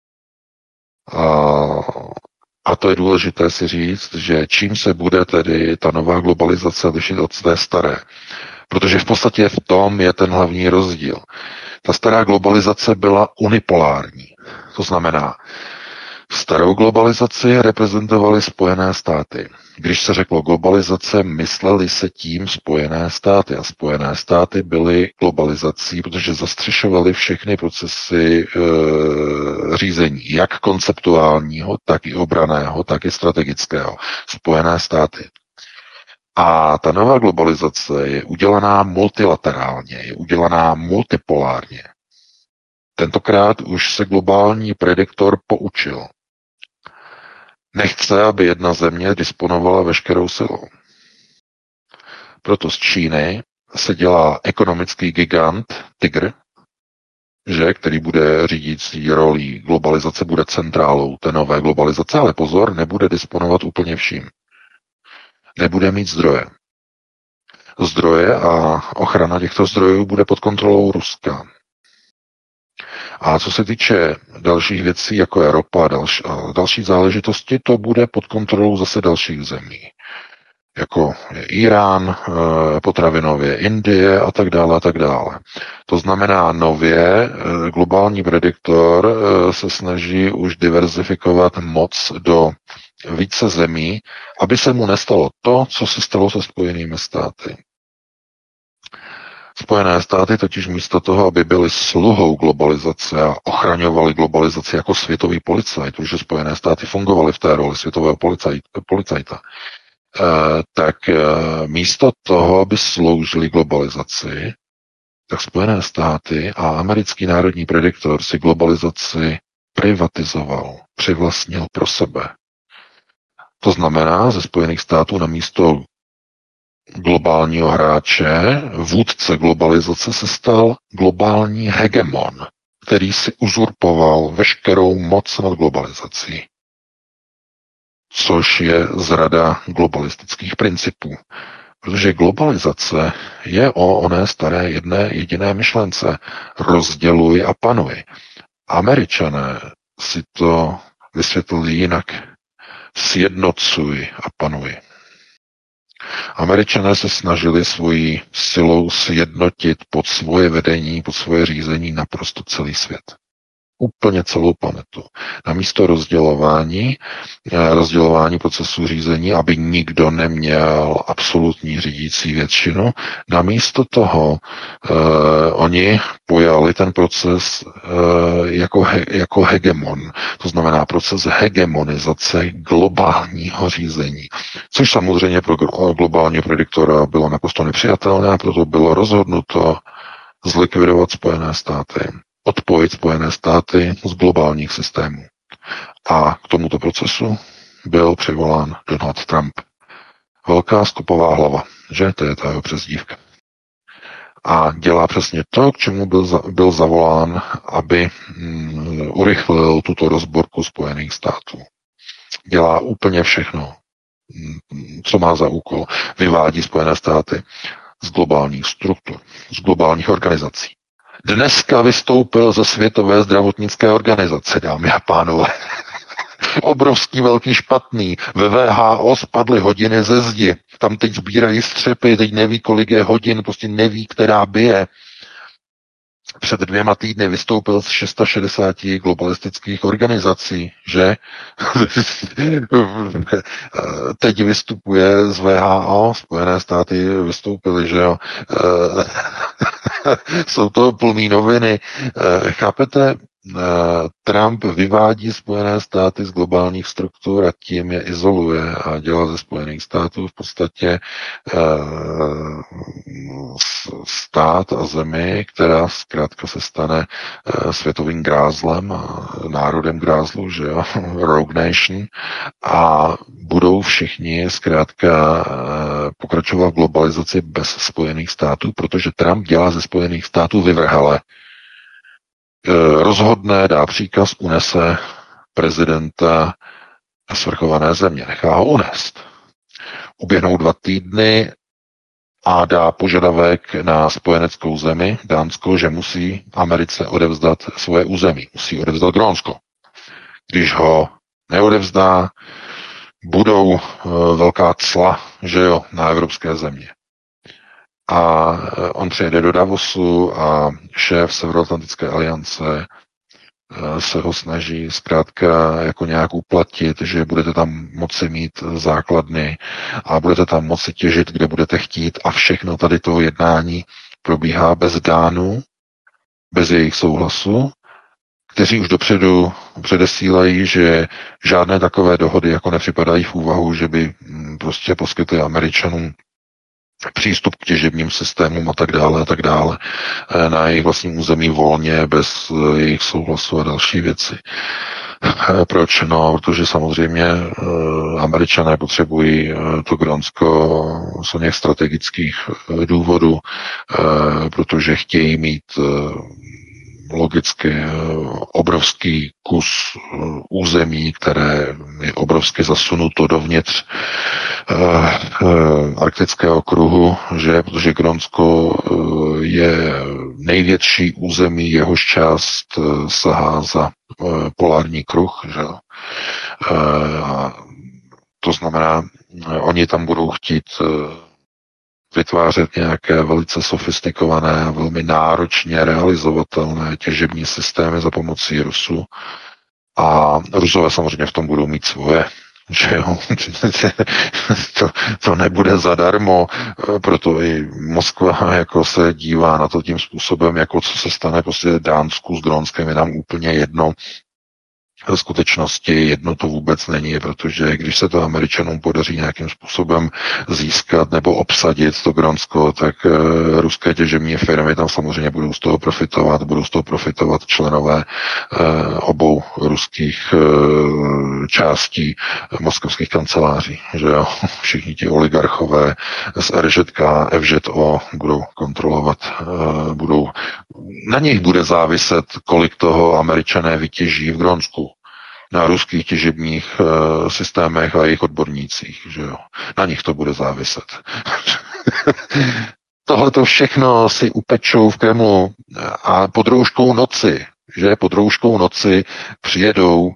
a to je důležité si říct, že čím se bude tedy ta nová globalizace lišit od té staré. Protože v podstatě v tom je ten hlavní rozdíl. Ta stará globalizace byla unipolární. To znamená, Starou globalizaci reprezentovaly Spojené státy. Když se řeklo globalizace, mysleli se tím Spojené státy. A Spojené státy byly globalizací, protože zastřešovaly všechny procesy řízení, jak konceptuálního, tak i obranného, tak i strategického. Spojené státy. A ta nová globalizace je udělaná multilaterálně, je udělaná multipolárně. Tentokrát už se globální prediktor poučil. Nechce, aby jedna země disponovala veškerou silou. Proto z Číny se dělá ekonomický gigant, tygr, který bude řídící rolí globalizace, bude centrálou té nové globalizace, ale pozor, nebude disponovat úplně vším. Nebude mít zdroje. Zdroje a ochrana těchto zdrojů bude pod kontrolou Ruska. A co se týče dalších věcí, jako je ropa a další záležitosti, to bude pod kontrolou zase dalších zemí, jako je Irán, potravinově Indie a tak dále a tak dále. To znamená nově globální prediktor se snaží už diverzifikovat moc do více zemí, aby se mu nestalo to, co se stalo se Spojenými státy. Spojené státy totiž místo toho, aby byly sluhou globalizace a ochraňovaly globalizaci jako světový policajt, protože Spojené státy fungovaly v té roli světového policajta, tak místo toho, aby sloužili globalizaci, tak Spojené státy a americký národní prediktor si globalizaci privatizoval, přivlastnil pro sebe. To znamená, ze Spojených států na místo globálního hráče, vůdce globalizace se stal globální hegemon, který si uzurpoval veškerou moc nad globalizací. Což je zrada globalistických principů. Protože globalizace je o oné staré jedné jediné myšlence. Rozděluj a panuj. Američané si to vysvětlili jinak. Sjednocuj a panuj. Američané se snažili svojí silou sjednotit pod svoje vedení, pod svoje řízení naprosto celý svět. Úplně celou planetu. Namísto rozdělování procesu řízení, aby nikdo neměl absolutní řídící většinu, namísto toho oni pojali ten proces jako hegemon. To znamená proces hegemonizace globálního řízení. Což samozřejmě pro globální prediktora bylo naprosto nepřijatelné a proto bylo rozhodnuto zlikvidovat Spojené státy. Odpojit Spojené státy z globálních systémů. A k tomuto procesu byl přivolán Donald Trump. Velká skopová hlava, že? To je ta jeho přezdívka. A dělá přesně to, k čemu byl zavolán, aby urychlil tuto rozborku Spojených států. Dělá úplně všechno, co má za úkol. Vyvádí Spojené státy z globálních struktur, z globálních organizací. Dneska vystoupil ze Světové zdravotnické organizace, dámy a pánové. Obrovský, velký, špatný. Ve WHO spadly hodiny ze zdi. Tam teď sbírají střepy, teď neví, kolik je hodin, prostě neví, která bije. Před 2 týdny vystoupil z 660 globalistických organizací, že? Teď vystupuje z WHO, Spojené státy vystoupily, že jo? Jsou to plný noviny. Chápete? Trump vyvádí Spojené státy z globálních struktur a tím je izoluje a dělá ze Spojených států v podstatě stát a zemi, která zkrátka se stane světovým grázlem a národem grázlu, že jo, Rogue Nation, a budou všichni zkrátka pokračovat v globalizaci bez Spojených států, protože Trump dělá ze Spojených států vyvrhele. Rozhodne, dá příkaz, unese prezidenta svrchované země. Nechá ho unést. Uběhnou 2 týdny a dá požadavek na spojeneckou zemi, Dánsko, že musí Americe odevzdat svoje území. Musí odevzdat Grónsko. Když ho neodevzdá, budou velká cla, že jo, na evropské země. A on přijede do Davosu a šéf Severoatlantické aliance se ho snaží zkrátka jako nějak uplatit, že budete tam moci mít základny a budete tam moci těžit, kde budete chtít a všechno tady toho jednání probíhá bez Dánů, bez jejich souhlasu, kteří už dopředu předesílají, že žádné takové dohody jako nepřipadají v úvahu, že by prostě poskytly Američanům přístup k těžebním systémům a tak dále, na jejich vlastním území volně, bez jejich souhlasu a další věci. Proč? No, protože samozřejmě Američané potřebují to Grónsko z něch strategických důvodů, protože chtějí mít logicky obrovský kus území, které je obrovsky zasunuto dovnitř arktického kruhu, že protože Grónsko je největší území, jehož část sahá za polární kruh, že? To znamená, oni tam budou chtít vytvářet nějaké velice sofistikované a velmi náročně realizovatelné těžební systémy za pomocí Rusů. A Rusové samozřejmě v tom budou mít svoje. Že jo? To nebude zadarmo, proto i Moskva jako se dívá na to tím způsobem, jako co se stane prostě Dánsku s Grónskem, je nám úplně jedno. V skutečnosti jedno to vůbec není, protože když se to Američanům podaří nějakým způsobem získat nebo obsadit to Grónsko, tak ruské těžební firmy tam samozřejmě budou z toho profitovat členové obou ruských částí moskovských kanceláří, že jo, všichni ti oligarchové z RŽK, FŽO budou kontrolovat, na nich bude záviset, kolik toho Američané vytěží v Grónsku, na ruských těžebních systémech a jejich odbornících, že jo. Na nich to bude záviset. Tohleto všechno si upečou v Kremlu a pod rouškou noci, že pod rouškou noci přijedou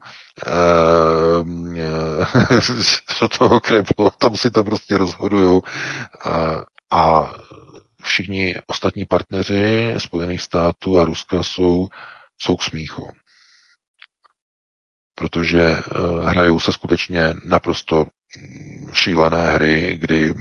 do toho Kremlu, tam si to prostě rozhodujou a všichni ostatní partneři Spojených států a Ruska jsou k smíchu. Protože hrajou se skutečně naprosto šílené hry, kdy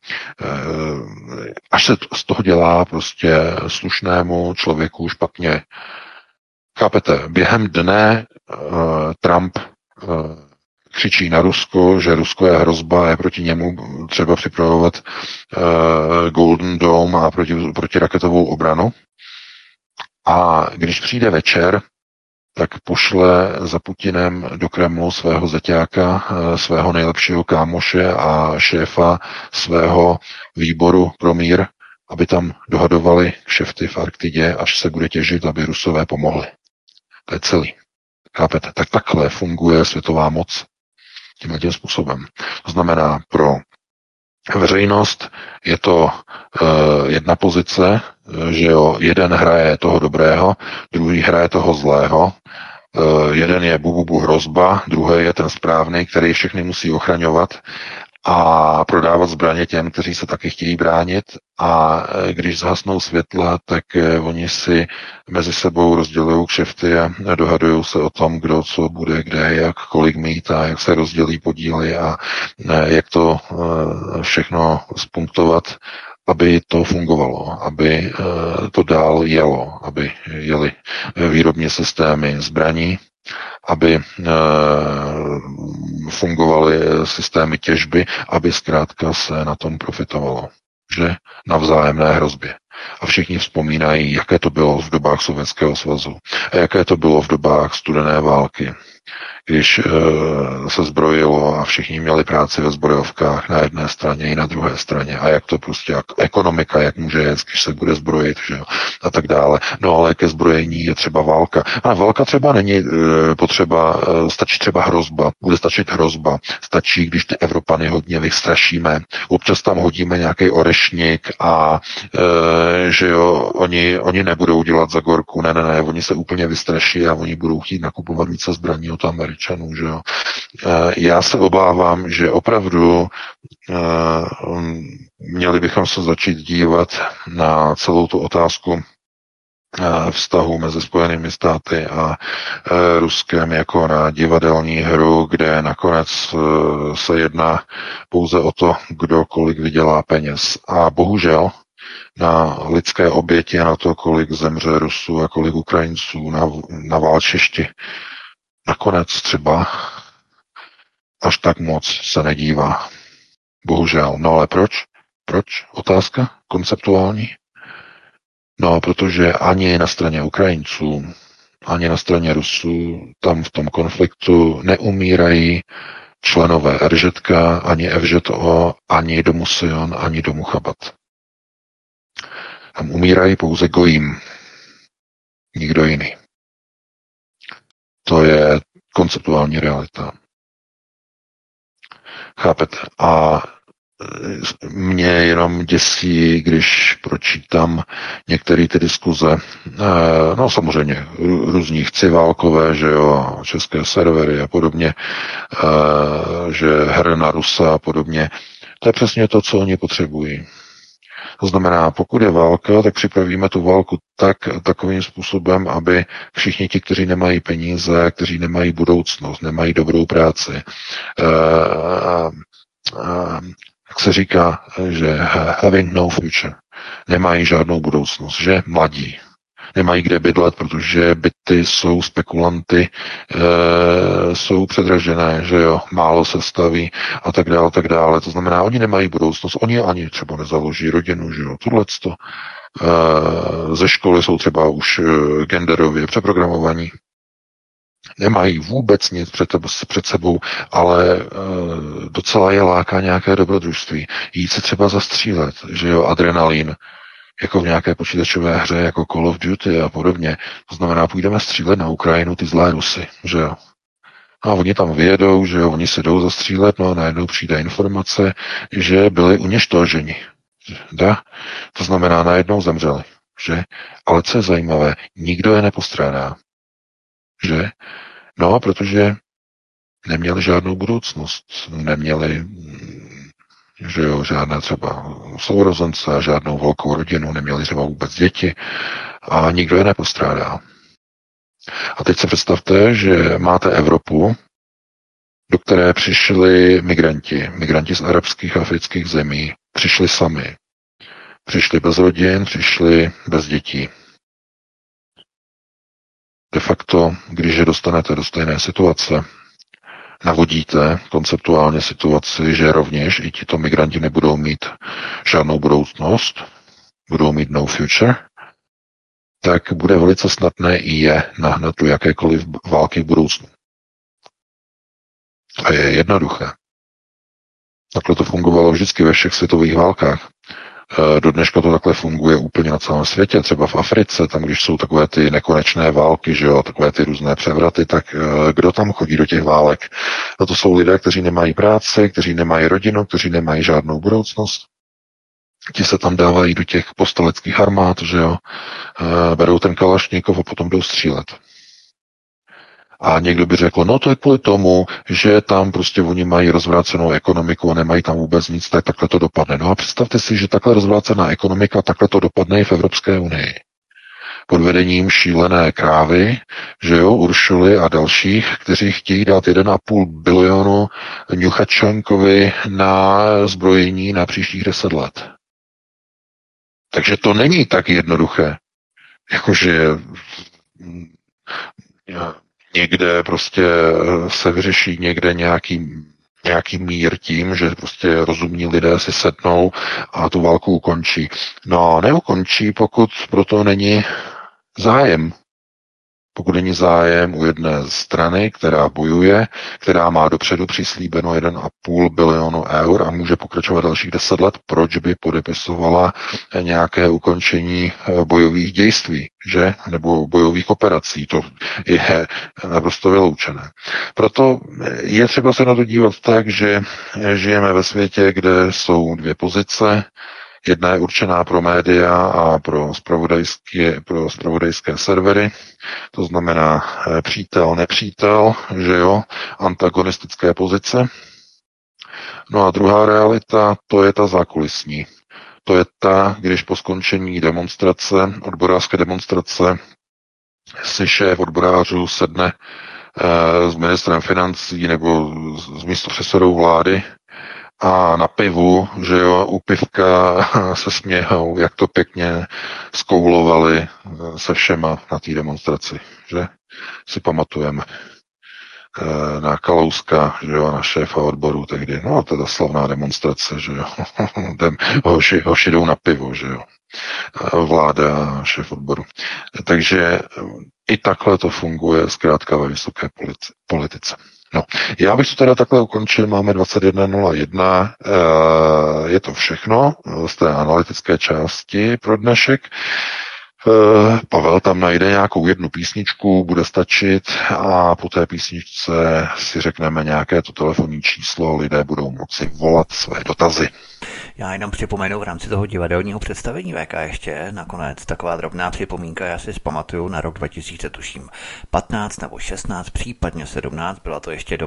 až se z toho dělá prostě slušnému člověku špatně. Chápete, během dne Trump křičí na Rusko, že Rusko je hrozba, je proti němu třeba připravovat Golden Dome a protiraketovou obranu. A když přijde večer, tak pošle za Putinem do Kremlu svého zeťáka, svého nejlepšího kámoše a šéfa svého výboru pro mír, aby tam dohadovali kšefty v Arktidě, až se bude těžit, aby Rusové pomohli. To je celý. Chápete? Tak takhle funguje světová moc tímhle způsobem. To znamená, pro veřejnost je to jedna pozice, že jo, jeden hraje toho dobrého, druhý hraje toho zlého, jeden je bububu hrozba, druhý je ten správný, který všechny musí ochraňovat a prodávat zbraně těm, kteří se taky chtějí bránit, a když zhasnou světla, tak oni si mezi sebou rozdělují kšefty a dohadují se o tom, kdo co bude, kde, jak, kolik mít a jak se rozdělí podíly a jak to všechno spunktovat, aby to fungovalo, aby to dál jelo, aby jeli výrobní systémy zbraní, aby fungovaly systémy těžby, aby zkrátka se na tom profitovalo, že na vzájemné hrozbě. A všichni vzpomínají, jaké to bylo v dobách Sovětského svazu a jaké to bylo v dobách studené války, když se zbrojilo a všichni měli práci ve zbrojovkách na jedné straně i na druhé straně a jak to prostě, jak ekonomika, jak může jet, když se bude zbrojit, že jo, a tak dále. No ale ke zbrojení je třeba válka. A válka třeba není potřeba, stačí třeba hrozba, bude stačit hrozba, stačí, když ty Evropany hodně vystrašíme, občas tam hodíme nějaký orešník a že jo, oni nebudou dělat za gorku, ne, oni se úplně vystraší a oni budou chtít nakupovat více zbraní od Američanů, že jo. Já se obávám, že opravdu měli bychom se začít dívat na celou tu otázku vztahu mezi Spojenými státy a Ruskem jako na divadelní hru, kde nakonec se jedná pouze o to, kdo kolik vydělá peněz. A bohužel na lidské oběti a na to, kolik zemře Rusů a kolik Ukrajinců na válčišti, nakonec třeba až tak moc se nedívá. Bohužel. No ale proč? Proč? Otázka konceptuální. No, protože ani na straně Ukrajinců, ani na straně Rusů tam v tom konfliktu neumírají členové RŽK, ani FŽO, ani Domu Sion, ani Domu Chabat. Tam umírají pouze gojím. Nikdo jiný. To je konceptuální realita. Chápete? A mě jenom děsí, když pročítám některé ty diskuze, no samozřejmě různých civálkové, že jo, české servery a podobně, že hry na Rusa a podobně. To je přesně to, co oni potřebují. To znamená, pokud je válka, tak připravíme tu válku takovým způsobem, aby všichni ti, kteří nemají peníze, kteří nemají budoucnost, nemají dobrou práci, jak se říká, že having no future, nemají žádnou budoucnost, že mladí nemají kde bydlet, protože byty jsou spekulanty, jsou předražené, že jo, málo se staví a tak dále, tak dále. To znamená, oni nemají budoucnost, oni ani třeba nezaloží rodinu, že jo, tohleto. Ze školy jsou třeba už genderově přeprogramovaní. Nemají vůbec nic před sebou, ale docela je láká nějaké dobrodružství. Jít se třeba zastřílet, že jo, adrenalin, jako v nějaké počítačové hře, jako Call of Duty a podobně. To znamená, půjdeme střílet na Ukrajinu ty zlé Rusy, že jo. No a oni tam vyjedou, že jo, oni se jdou zastřílet, no a najednou přijde informace, že byli uněštoženi. Da? To znamená, najednou zemřeli, že? Ale co je zajímavé, nikdo je nepostrádá, že? No, protože neměli žádnou budoucnost, neměli, že jo, žádné třeba sourozence, žádnou velkou rodinu, neměli třeba vůbec děti a nikdo je nepostrádá. A teď se představte, že máte Evropu, do které přišli migranti z arabských a afrických zemí, přišli sami. Přišli bez rodin, přišli bez dětí. De facto, když je dostanete do stejné situace, navodíte konceptuálně situaci, že rovněž i tito migranti nebudou mít žádnou budoucnost, budou mít no future, tak bude velice snadné i je nahnat do jakékoliv války v budoucnu. A je jednoduché. Takhle to fungovalo vždycky ve všech světových válkách. Do dneška to takhle funguje úplně na celém světě, třeba v Africe, tam když jsou takové ty nekonečné války, že jo, takové ty různé převraty, tak kdo tam chodí do těch válek? No to jsou lidé, kteří nemají práci, kteří nemají rodinu, kteří nemají žádnou budoucnost. Ti se tam dávají do těch povstaleckých armád, že jo, berou ten kalašníkov a potom jdou střílet. A někdo by řekl, no to je kvůli tomu, že tam prostě oni mají rozvrácenou ekonomiku a nemají tam vůbec nic, tak takhle to dopadne. No a představte si, že takhle rozvrácená ekonomika, takhle to dopadne i v Evropské unii. Pod vedením šílené krávy, že jo, Uršuly a dalších, kteří chtějí dát 1,5 bilionu Ňuchačankovi na zbrojení na příštích 10 let. Takže to není tak jednoduché, jakože někde prostě se vyřeší někde nějaký mír tím, že prostě rozumní lidé si sednou a tu válku ukončí. No, neukončí, pokud proto není zájem. Pokud není zájem u jedné strany, která bojuje, která má dopředu přislíbeno 1,5 bilionu eur a může pokračovat dalších 10 let, proč by podepisovala nějaké ukončení bojových dějství, že? Nebo bojových operací. To je naprosto vyloučené. Proto je třeba se na to dívat tak, že žijeme ve světě, kde jsou dvě pozice. Jedna je určená pro média a pro zpravodajské servery, to znamená přítel, nepřítel, že jo, antagonistické pozice. No a druhá realita, to je ta zákulisní. To je ta, když po skončení demonstrace, odborářské demonstrace, si šéf odborářů sedne s ministrem financí nebo s místopředsedou vlády a na pivu, že jo, u pivka se smějou, jak to pěkně skoulovali se všema na té demonstraci, že si pamatujeme na Kalouska, že jo, na šéfa odboru tehdy, no to je ta slavná demonstrace, že jo, hoši jdou na pivo, že jo, vláda a šéf odboru. Takže i takhle to funguje zkrátka ve vysoké politice. No, já bych to teda takhle ukončil, máme 21:01, je to všechno z té analytické části pro dnešek. Pavel tam najde nějakou jednu písničku, bude stačit a po té písničce si řekneme nějaké to telefonní číslo, lidé budou moci volat své dotazy. Já jenom připomenu v rámci toho divadelního představení VK ještě nakonec taková drobná připomínka, já si vzpamatuju na rok 2000, tuším 15 nebo 16, případně 17, byla to ještě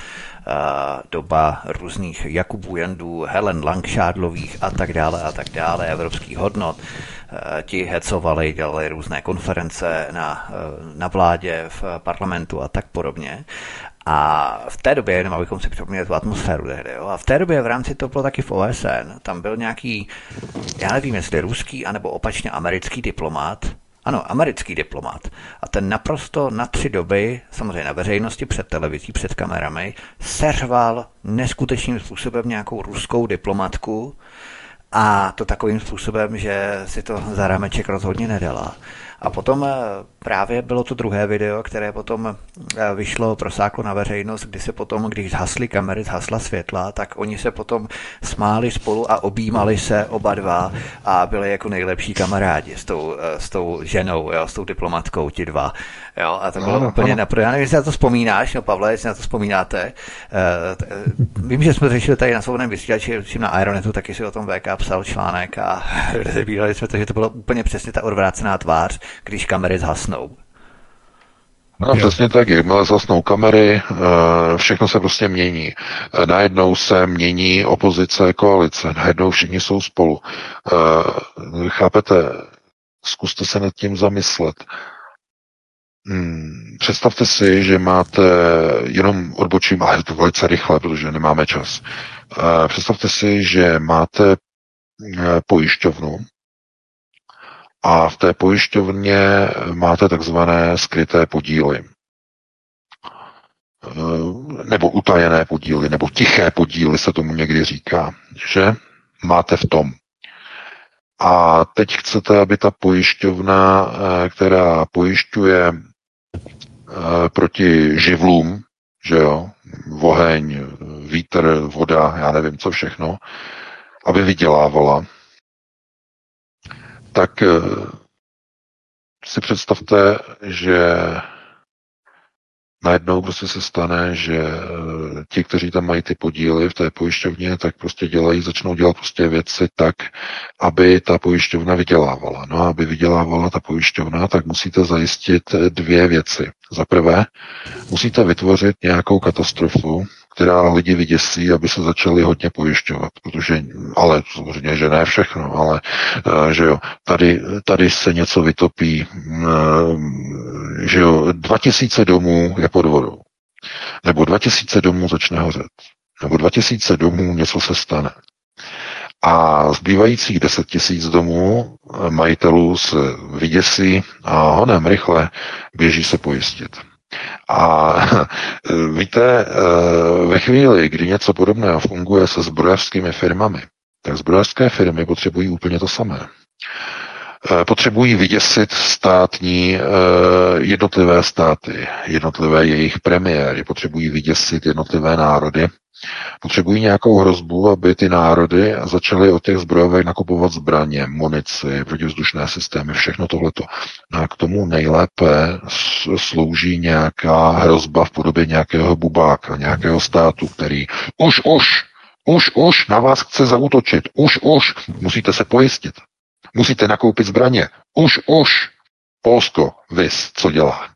doba různých Jakubů Jandů, Helen Langšádlových a tak dále, evropských hodnot. Ti hecovali, dělali různé konference na vládě, v parlamentu a tak podobně. A v té době, jenom abychom si připomněli tu atmosféru tehdy, jo, a v té době v rámci to bylo taky v OSN, tam byl nějaký, já nevím, jestli ruský, anebo opačně americký diplomat, ano, americký diplomat. A ten naprosto na 3 doby, samozřejmě na veřejnosti, před televizí, před kamerami, seřval neskutečným způsobem nějakou ruskou diplomatku, a to takovým způsobem, že si to za rámeček rozhodně nedala. A potom právě bylo to druhé video, které potom vyšlo, prosáklo na veřejnost, kdy se potom, když zhasly kamery, zhasla světla, tak oni se potom smáli spolu a objímali se oba dva a byli jako nejlepší kamarádi s tou ženou, jo, s tou diplomatkou, ti dva. Jo, a to bylo úplně naprosto. Já nevím, jestli na to vzpomínáš, no Pavle, jestli na to vzpomínáte. Vím, že jsme řešili tady na Svobodném vysílači, na Aeronetu, taky si o tom VK psal článek a rozebírali jsme to, že to bylo úplně přesně ta odvrácená tvář, když kamery zhasnou. No přesně tak, jakmile zhasnou kamery, všechno se prostě mění. Najednou se mění opozice, koalice, najednou všichni jsou spolu. Chápete? Zkuste se nad tím zamyslet. Představte si, že máte, jenom odbočím, ale je to velice rychle, protože nemáme čas. Představte si, že máte pojišťovnu a v té pojišťovně máte takzvané skryté podíly. Nebo utajené podíly, nebo tiché podíly se tomu někdy říká, že máte v tom. A teď chcete, aby ta pojišťovna, která pojišťuje proti živlům, že jo, oheň, vítr, voda, já nevím co všechno, aby vydělávala, tak si představte, že najednou prostě se stane, že ti, kteří tam mají ty podíly v té pojišťovně, tak prostě začnou dělat prostě věci tak, aby ta pojišťovna vydělávala. No a aby vydělávala ta pojišťovna, tak musíte zajistit 2 věci. Za prvé, musíte vytvořit nějakou katastrofu, která lidi vyděsí, aby se začali hodně pojišťovat, protože, ale samozřejmě, že ne všechno, ale že jo, tady se něco vytopí, že jo, 2000 domů je pod vodou, nebo 2000 domů začne hořet, nebo 2000 domů něco se stane. A zbývajících 10 000 domů majitelů se vyděsí a honem rychle běží se pojistit. A víte, ve chvíli, kdy něco podobného funguje se zbrojařskými firmami, tak zbrojařské firmy potřebují úplně to samé. Potřebují vyděsit jednotlivé státy, jednotlivé jejich premiéry, potřebují vyděsit jednotlivé národy, potřebují nějakou hrozbu, aby ty národy začaly od těch zbrojovek nakupovat zbraně, munici, protivzdušné systémy, všechno tohleto. A k tomu nejlépe slouží nějaká hrozba v podobě nějakého bubáka, nějakého státu, který už na vás chce zaútočit, už musíte se pojistit, musíte nakoupit zbraně, už Polsko, vys, co dělá?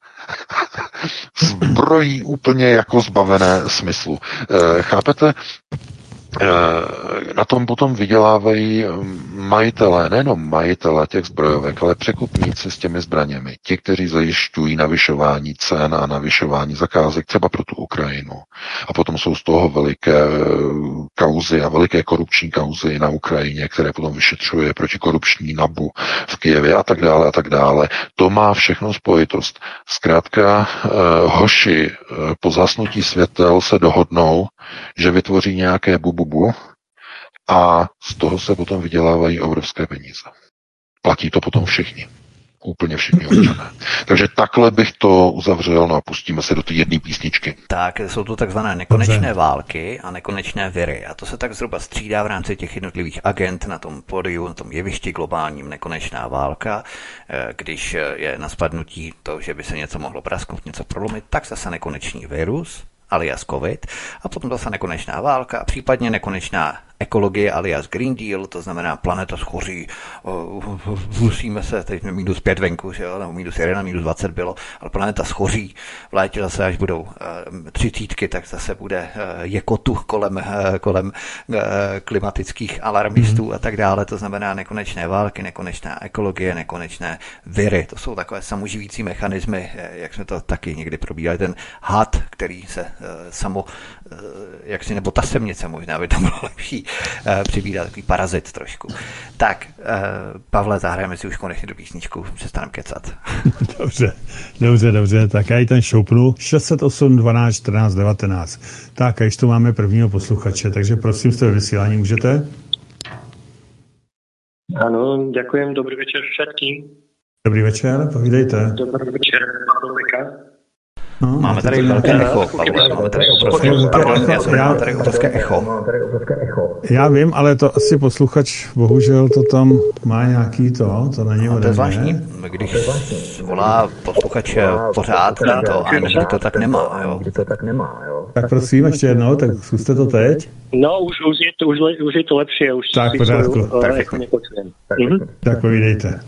Zbrojí úplně jako zbavené smyslu. Chápete? Na tom potom vydělávají majitelé, nejenom majitelé těch zbrojovek, ale překupníci s těmi zbraněmi. Ti, kteří zajišťují navyšování cen a navyšování zakázek třeba pro tu Ukrajinu. A potom jsou z toho veliké kauzy a veliké korupční kauzy na Ukrajině, které potom vyšetřuje protikorupční NABU v Kyjevě a tak dále a tak dále. To má všechno spojitost. Zkrátka hoši po zasnutí světel se dohodnou, že vytvoří nějaké bububu a z toho se potom vydělávají obrovské peníze. Platí to potom všichni. Úplně všichni občané. Takže takhle bych to uzavřel, no a pustíme se do té jedné písničky. Tak, jsou to takzvané nekonečné války a nekonečné viry. A to se tak zhruba střídá v rámci těch jednotlivých agent na tom pódiu, na tom jevišti globálním nekonečná válka. Když je na spadnutí to, že by se něco mohlo prasknout, něco prolomit, tak zase nekonečný virus, alias COVID, a potom zase nekonečná válka a případně nekonečná ekologie alias Green Deal, to znamená planeta schoří, musíme se, teď -5 venku, že jo, nebo -1, -20 bylo, ale planeta schoří, v létě zase, až budou 30, tak zase bude jekotu kolem klimatických alarmistů a tak dále, to znamená nekonečné války, nekonečná ekologie, nekonečné viry, to jsou takové samoživící mechanismy, jak jsme to taky někdy probírali, ten had, který se jaksi, nebo ta semnice možná by to bylo lepší, přibírá takový parazit trošku. Tak, Pavle, zahrajeme si už konečně do písničku, přestaneme kecat. Dobře, tak já ji ten šoupnu. 608 12 14 19. Tak, a již tu máme prvního posluchače, takže prosím, jste ve vysílání, můžete? Áno, ďakujem, dobrý večer všetkým. Dobrý večer, povídejte. Dobrý večer, pán Veka. No, máme tady velké echo, Pavle, máme tady obrovské echo. Já vím, ale to asi posluchač, bohužel to tam má nějaký to není ode mě. To je zvláštní, když volá posluchač pořád, to, a někdy to tak nemá, jo. Tak prosím, ještě jednou, tak zkuste to teď. No, už je to lepší, už tak, pořádku. Tak povídejte.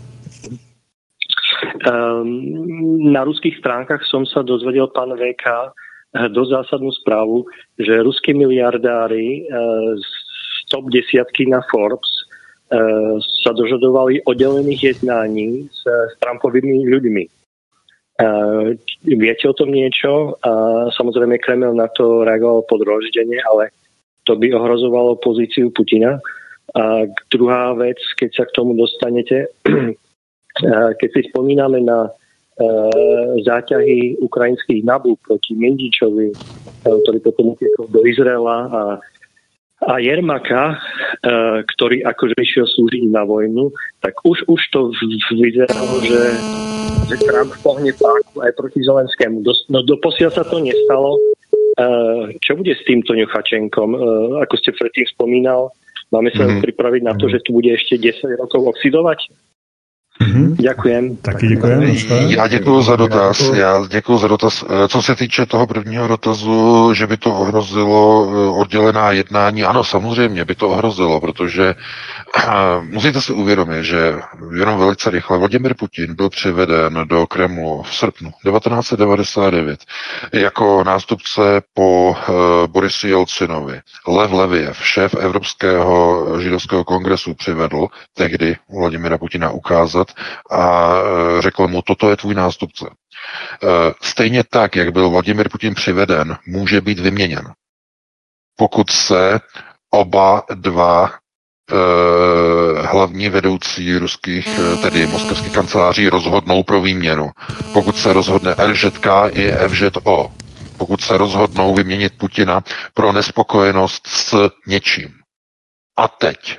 Na ruských stránkach som sa dozvedel, pán VK, dosť zásadnú správu, že ruskí miliardári z top 10 na Forbes sa dožadovali oddelených jednání s Trumpovými ľuďmi. Viete o tom niečo? Samozrejme Kreml na to reagoval podroždene, ale to by ohrozovalo pozíciu Putina. A druhá vec, keď sa k tomu dostanete, keď si spomíname na záťahy ukrajinských NABU proti Mindičovi, ktorý potom utiekol do Izraela, a Jermaka, ktorý akože išiel slúžiť na vojnu, tak už to vyzeralo, že Trump pohne páku aj proti Zelenskému. No doposiaľ sa to nestalo. Čo bude s týmto Ňuchačenkom? Ako ste predtým spomínal, máme sa pripraviť na to, že tu bude ešte 10 rokov oxidovať? Děkujem. Taky děkujem. Já děkuji za dotaz. Co se týče toho prvního dotazu, že by to ohrozilo oddělená jednání, ano, samozřejmě by to ohrozilo, protože musíte si uvědomit, že jenom velice rychle Vladimir Putin byl přiveden do Kremlu v srpnu 1999 jako nástupce po Borisi Jelcinovi. Lev Leviev, šéf Evropského židovského kongresu, přivedl tehdy Vladimira Putina ukázat a řekl mu, toto je tvůj nástupce. Stejně tak, jak byl Vladimir Putin přiveden, může být vyměněn. Pokud se oba dva hlavní vedoucí ruských, tedy moskevských kanceláří rozhodnou pro výměnu. Pokud se rozhodne RŽK i FŽO. Pokud se rozhodnou vyměnit Putina pro nespokojenost s něčím. A teď.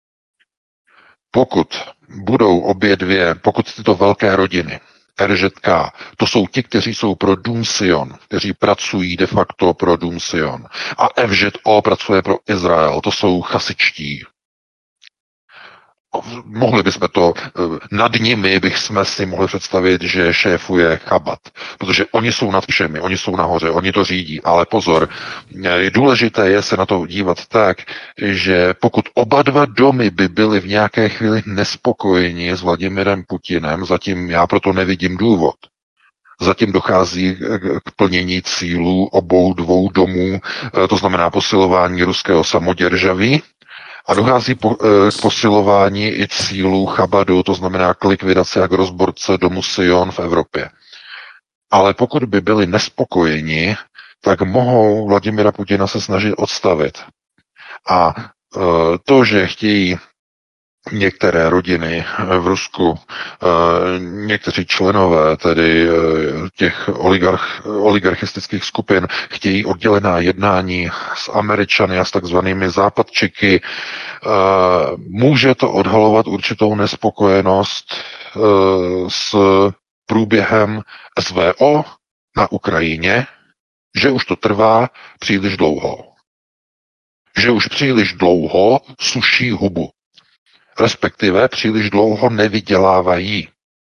Pokud budou pokud tyto velké rodiny, RŽK, to jsou ti, kteří jsou pro Dům Sion, kteří pracují de facto pro Dům Sion. A FŽO pracuje pro Izrael, to jsou chasičtí. Mohli bychom to, nad nimi bychom si mohli představit, že šéfuje Chabad, protože oni jsou nad všemi, oni jsou nahoře, oni to řídí, ale pozor, důležité je se na to dívat tak, že pokud oba dva domy by byly v nějaké chvíli nespokojeni s Vladimirem Putinem, zatím já proto nevidím důvod, Zatím dochází k plnění cílů obou dvou domů, to znamená posilování ruského samoděržaví, a dochází k posilování i cílů Chabadu, to znamená k likvidaci a k rozborce domu Sion v Evropě. Ale pokud by byli nespokojeni, tak mohou Vladimira Putina se snažit odstavit. A to, že chtějí některé rodiny v Rusku, někteří členové tedy těch oligarchistických skupin chtějí oddělená jednání s Američany a s takzvanými západčiky, může to odhalovat určitou nespokojenost s průběhem SVO na Ukrajině, že už to trvá příliš dlouho. Že už příliš dlouho suší hubu. Respektive příliš dlouho nevydělávají.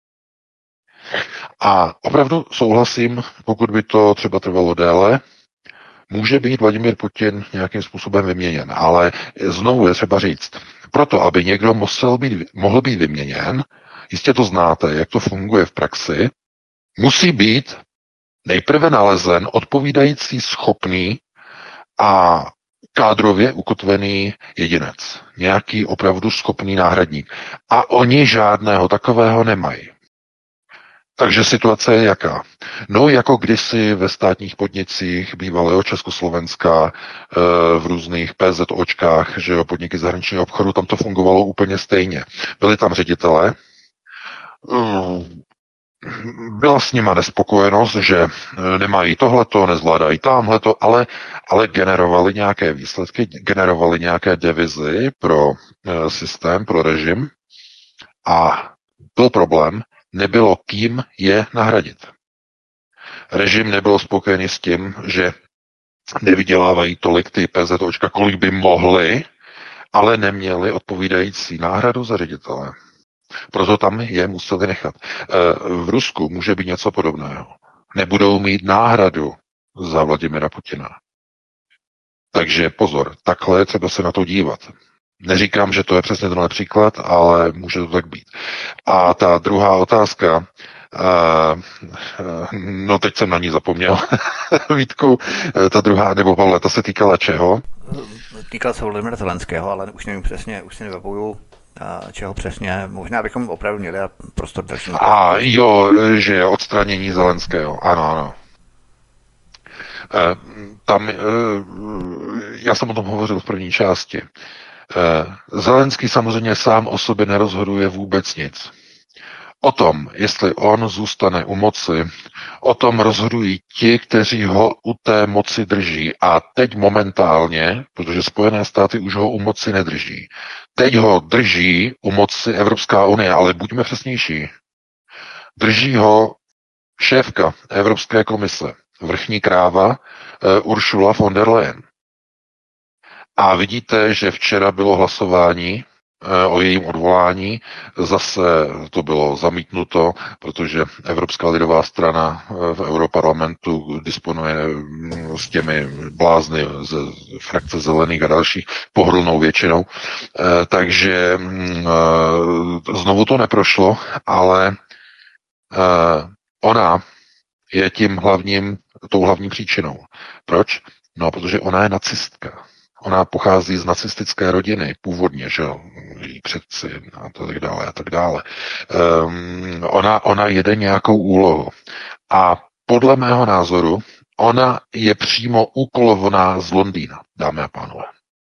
A opravdu souhlasím, pokud by to třeba trvalo déle, může být Vladimír Putin nějakým způsobem vyměněn. Ale znovu je třeba říct, proto, aby někdo mohl být vyměněn, jistě to znáte, jak to funguje v praxi, musí být nejprve nalezen odpovídající schopný a kádrově ukotvený jedinec. Nějaký opravdu schopný náhradník. A oni žádného takového nemají. Takže situace je jaká? No, jako kdysi ve státních podnicích bývalého Československa, v různých PZOčkách, že jo, podniky zahraničního obchodu, tam to fungovalo úplně stejně. Byli tam ředitelé, byla s nima nespokojenost, že nemají tohleto, nezvládají tamhleto, ale generovali nějaké výsledky, generovali nějaké devizy pro systém, pro režim a byl problém, nebylo kým je nahradit. Režim nebyl spokojený s tím, že nevydělávají tolik ty PZOčka, kolik by mohli, ale neměli odpovídající náhradu za ředitele. Proto tam je museli nechat. V Rusku může být něco podobného. Nebudou mít náhradu za Vladimira Putina. Takže pozor, takhle je třeba se na to dívat. Neříkám, že to je přesně tenhle příklad, ale může to tak být. A ta druhá otázka, no teď jsem na ní zapomněl, Vítku, ta druhá, nebo Pavle, ta se týkala čeho? Týkala se Volodymyra Zelenského, ale už nevím přesně, už si nevybavuju, čeho přesně. Možná bychom opravdu měli prostor další. Jo, že odstranění Zelenského, ano. Tam, já jsem o tom hovořil v první části. Zelenský samozřejmě sám o sobě nerozhoduje vůbec nic. O tom, jestli on zůstane u moci, o tom rozhodují ti, kteří ho u té moci drží. A teď momentálně, protože Spojené státy už ho u moci nedrží, teď ho drží u moci Evropská unie, ale buďme přesnější. Drží ho šéfka Evropské komise, vrchní kráva Ursula von der Leyen. A vidíte, že včera bylo hlasování o jejím odvolání. Zase to bylo zamítnuto, protože Evropská lidová strana v Europarlamentu disponuje s těmi blázny z frakce zelených a dalších pohodlnou většinou. Takže znovu to neprošlo, ale ona je tou hlavní příčinou. Proč? No, protože ona je nacistka. Ona pochází z nacistické rodiny, původně, že jo, její předci a tak dále. Ona jede nějakou úlohu. A podle mého názoru, ona je přímo úkolovaná z Londýna, dámy a pánové.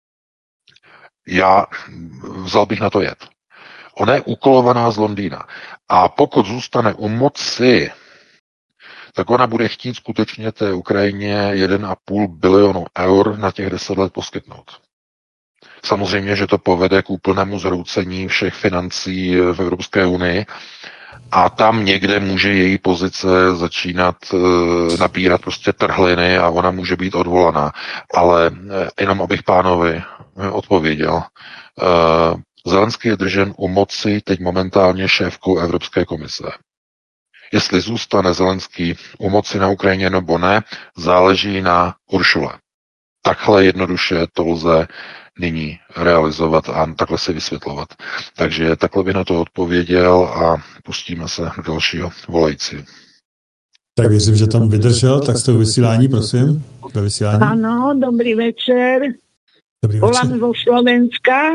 Já vzal bych na to jet. Ona je úkolovaná z Londýna. A pokud zůstane u moci, tak ona bude chtít skutečně té Ukrajině 1,5 bilionu eur na těch 10 let poskytnout. Samozřejmě, že to povede k úplnému zhroucení všech financí v Evropské unii a tam někde může její pozice začínat nabírat prostě trhliny a ona může být odvolaná. Ale jenom abych pánovi odpověděl, Zelenský je držen u moci teď momentálně šéfkou Evropské komise. Jestli zůstane Zelenský u moci na Ukrajině nebo ne, záleží na Uršule. Takhle jednoduše to lze nyní realizovat a takhle si vysvětlovat. Takže takhle bych na to odpověděl a pustíme se do dalšího volající. Tak věřím, že tam vydržel, tak jste u vysílání, prosím. Ve vysílání. Áno, dobrý večer. Dobrý Volám večer. zo Slovenska.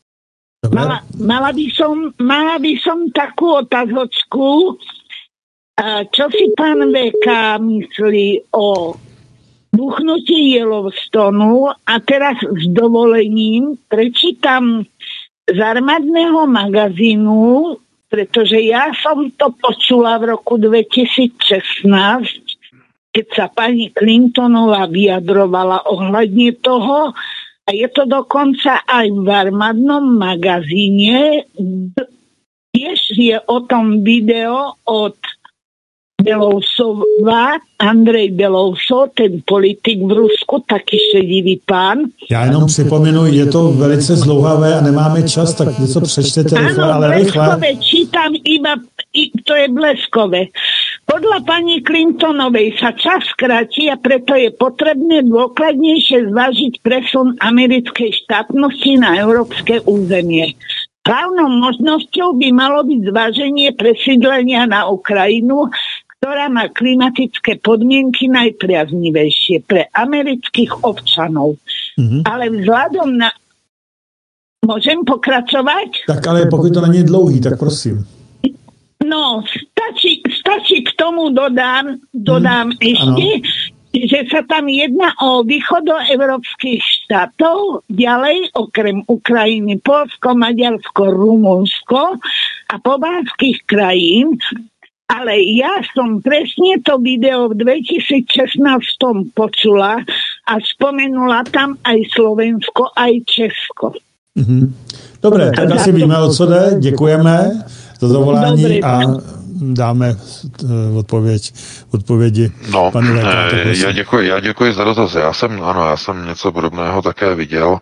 Mala by som takú otázočku. Čo si pán VK myslí o buchnutí Yellowstoneu? A teraz s dovolením prečítam z armádneho magazínu, pretože ja som to počula v roku 2016, keď sa pani Clintonová vyjadrovala ohľadne toho. A je to dokonca aj v armádnom magazíne. Tiež je o tom video od Belousova, Andrej Belousov, ten politik v Rusku, taký šedivý pán. Já jenom připomenu, je to velice zdlouhavé a nemáme čas, tak něco přečtete rychle, ale rychle. Bleskové, čítam iba, to je bleskové. Podľa pani Clintonovej sa čas kráti a preto je potrebné dôkladnejšie zvážiť presun americkej štátnosti na európske územie. Hlavnou možnosťou by malo byť zváženie presídlenia na Ukrajinu, ktorá má klimatické podmienky najpriaznivejšie pre amerických občanov. Ale vzhľadom na... Môžem pokračovať? Tak ale pokud to není dlouhý, tak prosím. No, stačí k tomu dodám ešte, že sa tam jedná o východoevropských štátov, ďalej okrem Ukrajiny, Poľsko, Maďarsko, Rumunsko a pobaltských krajín. Ale ja som presne to video v 2016 počula a spomenula tam aj Slovensko, aj Česko. Dobre, tak asi víme, o co jde. Děkujeme za zavolání a dáme odpovědi panu VK. Já děkuji za dotaz. Já jsem něco podobného také viděl.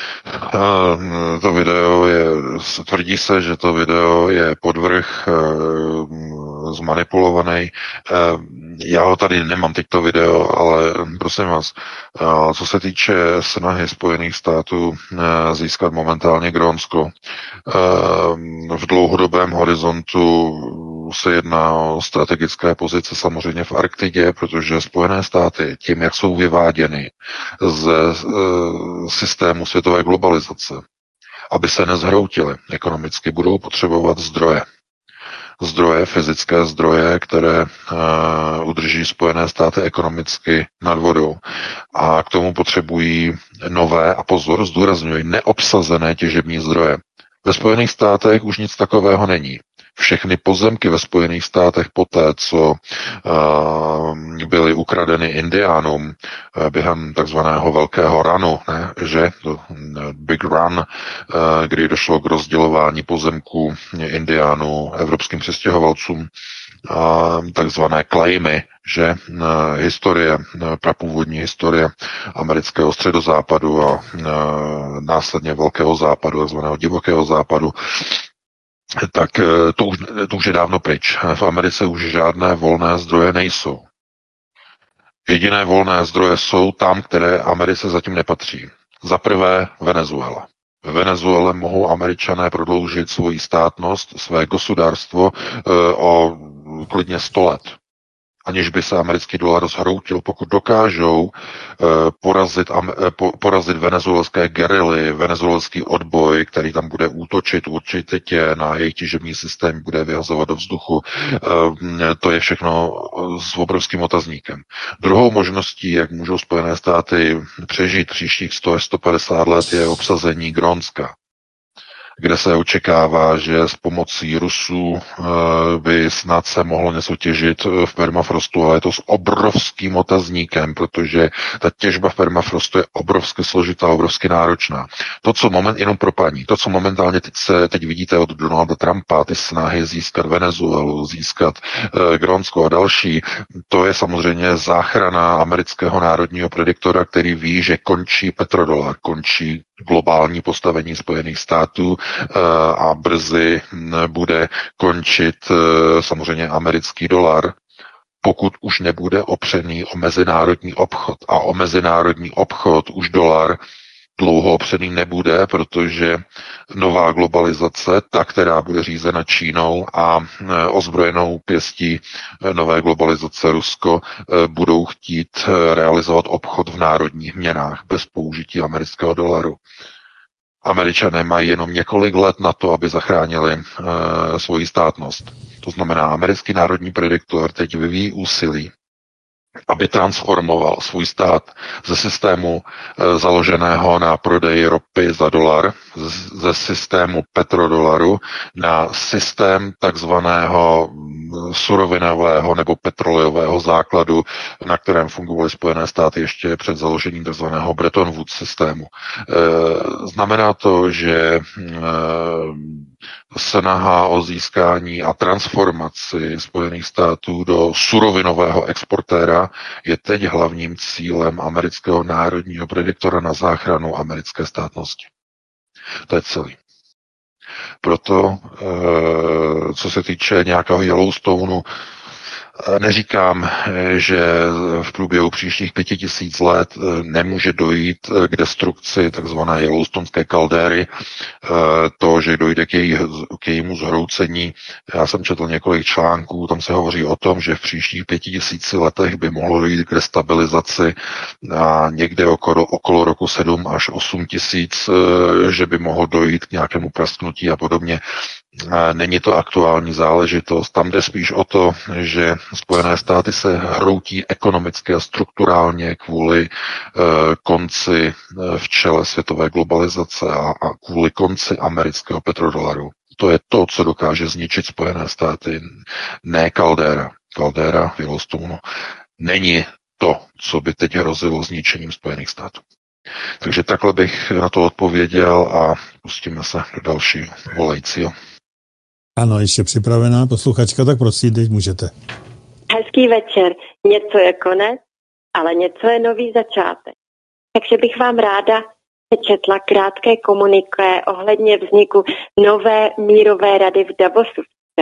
To video tvrdí se, že to video je podvrh zmanipulovaný. Já ho tady nemám, teď to video, ale prosím vás, co se týče snahy Spojených států získat momentálně Grónsko, v dlouhodobém horizontu se jedná o strategické pozice samozřejmě v Arktidě, protože Spojené státy tím, jak jsou vyváděny z systému světové globalizace, aby se nezhroutily ekonomicky, budou potřebovat zdroje, fyzické zdroje, které udrží Spojené státy ekonomicky nad vodou. A k tomu potřebují nové, a pozor, zdůrazňuji, neobsazené těžební zdroje. Ve Spojených státech už nic takového není. Všechny pozemky ve Spojených státech poté, co byly ukradeny indiánům během takzvaného velkého runu, Big Run, kdy došlo k rozdělování pozemků indiánů evropským přistěhovalcům, takzvané claimy, že prapůvodní historie amerického středozápadu a následně velkého západu, takzvaného divokého západu, tak to už je dávno pryč. V Americe už žádné volné zdroje nejsou. Jediné volné zdroje jsou tam, které Americe zatím nepatří. Za prvé Venezuela. V Venezuele mohou Američané prodloužit svoji státnost, své gospodárstvo o klidně 100 let. Aniž by se americký dolar zhroutil, pokud dokážou porazit venezuelské gerily, venezuelský odboj, který tam bude útočit určitě na jejich těžební systém, bude vyhazovat do vzduchu. To je všechno s obrovským otazníkem. Druhou možností, jak můžou Spojené státy přežít příštích 100 až 150 let, je obsazení Grónska, kde se očekává, že s pomocí Rusů by snad se mohlo něco těžit v permafrostu, ale je to s obrovským otazníkem, protože ta těžba v permafrostu je obrovsky složitá, obrovsky náročná. To, co momentálně teď vidíte od Donalda Trumpa, ty snahy získat Venezuelu, získat Grónsko a další, to je samozřejmě záchrana amerického národního prediktora, který ví, že končí petrodolar, končí globální postavení Spojených států a brzy bude končit samozřejmě americký dolar, pokud už nebude opřený o mezinárodní obchod. A o mezinárodní obchod už dolar dlouhoopřený nebude, protože nová globalizace, ta, která bude řízena Čínou a ozbrojenou pěstí nové globalizace Rusko, budou chtít realizovat obchod v národních měnách bez použití amerického dolaru. Američané mají jenom několik let na to, aby zachránili svoji státnost. To znamená, americký národní prediktor teď vyvíjí úsilí, aby transformoval svůj stát ze systému založeného na prodeji ropy za dolar, ze systému petrodolaru na systém takzvaného surovinového nebo petrolejového základu, na kterém fungovaly Spojené státy ještě před založením takzvaného Bretton Woods systému. Znamená to, že snaha o získání a transformaci Spojených států do surovinového exportéra je teď hlavním cílem amerického národního prediktora na záchranu americké státnosti. To je celý. Proto, co se týče nějakého Yellowstoneu, neříkám, že v průběhu příštích 5000 let nemůže dojít k destrukci takzvané Yellowstonské kaldéry, to, že dojde k jejímu zhroucení. Já jsem četl několik článků, tam se hovoří o tom, že v příštích 5000 letech by mohlo dojít k destabilizaci a někde okolo roku 7 až 8 tisíc, že by mohlo dojít k nějakému prasknutí a podobně. Není to aktuální záležitost. Tam jde spíš o to, že Spojené státy se hroutí ekonomicky a strukturálně kvůli konci v čele světové globalizace a kvůli konci amerického petrodolaru. To je to, co dokáže zničit Spojené státy, ne kaldéra. Kaldéra v Yellowstoneu není to, co by teď hrozilo zničením Spojených států. Takže takhle bych na to odpověděl a pustíme se do dalšího volajícího. Ano, ještě připravená posluchačka, tak prosím, teď můžete. Hezký večer. Něco je konec, ale něco je nový začátek. Takže bych vám ráda přečetla krátké komuniké ohledně vzniku nové mírové rady v Davosu.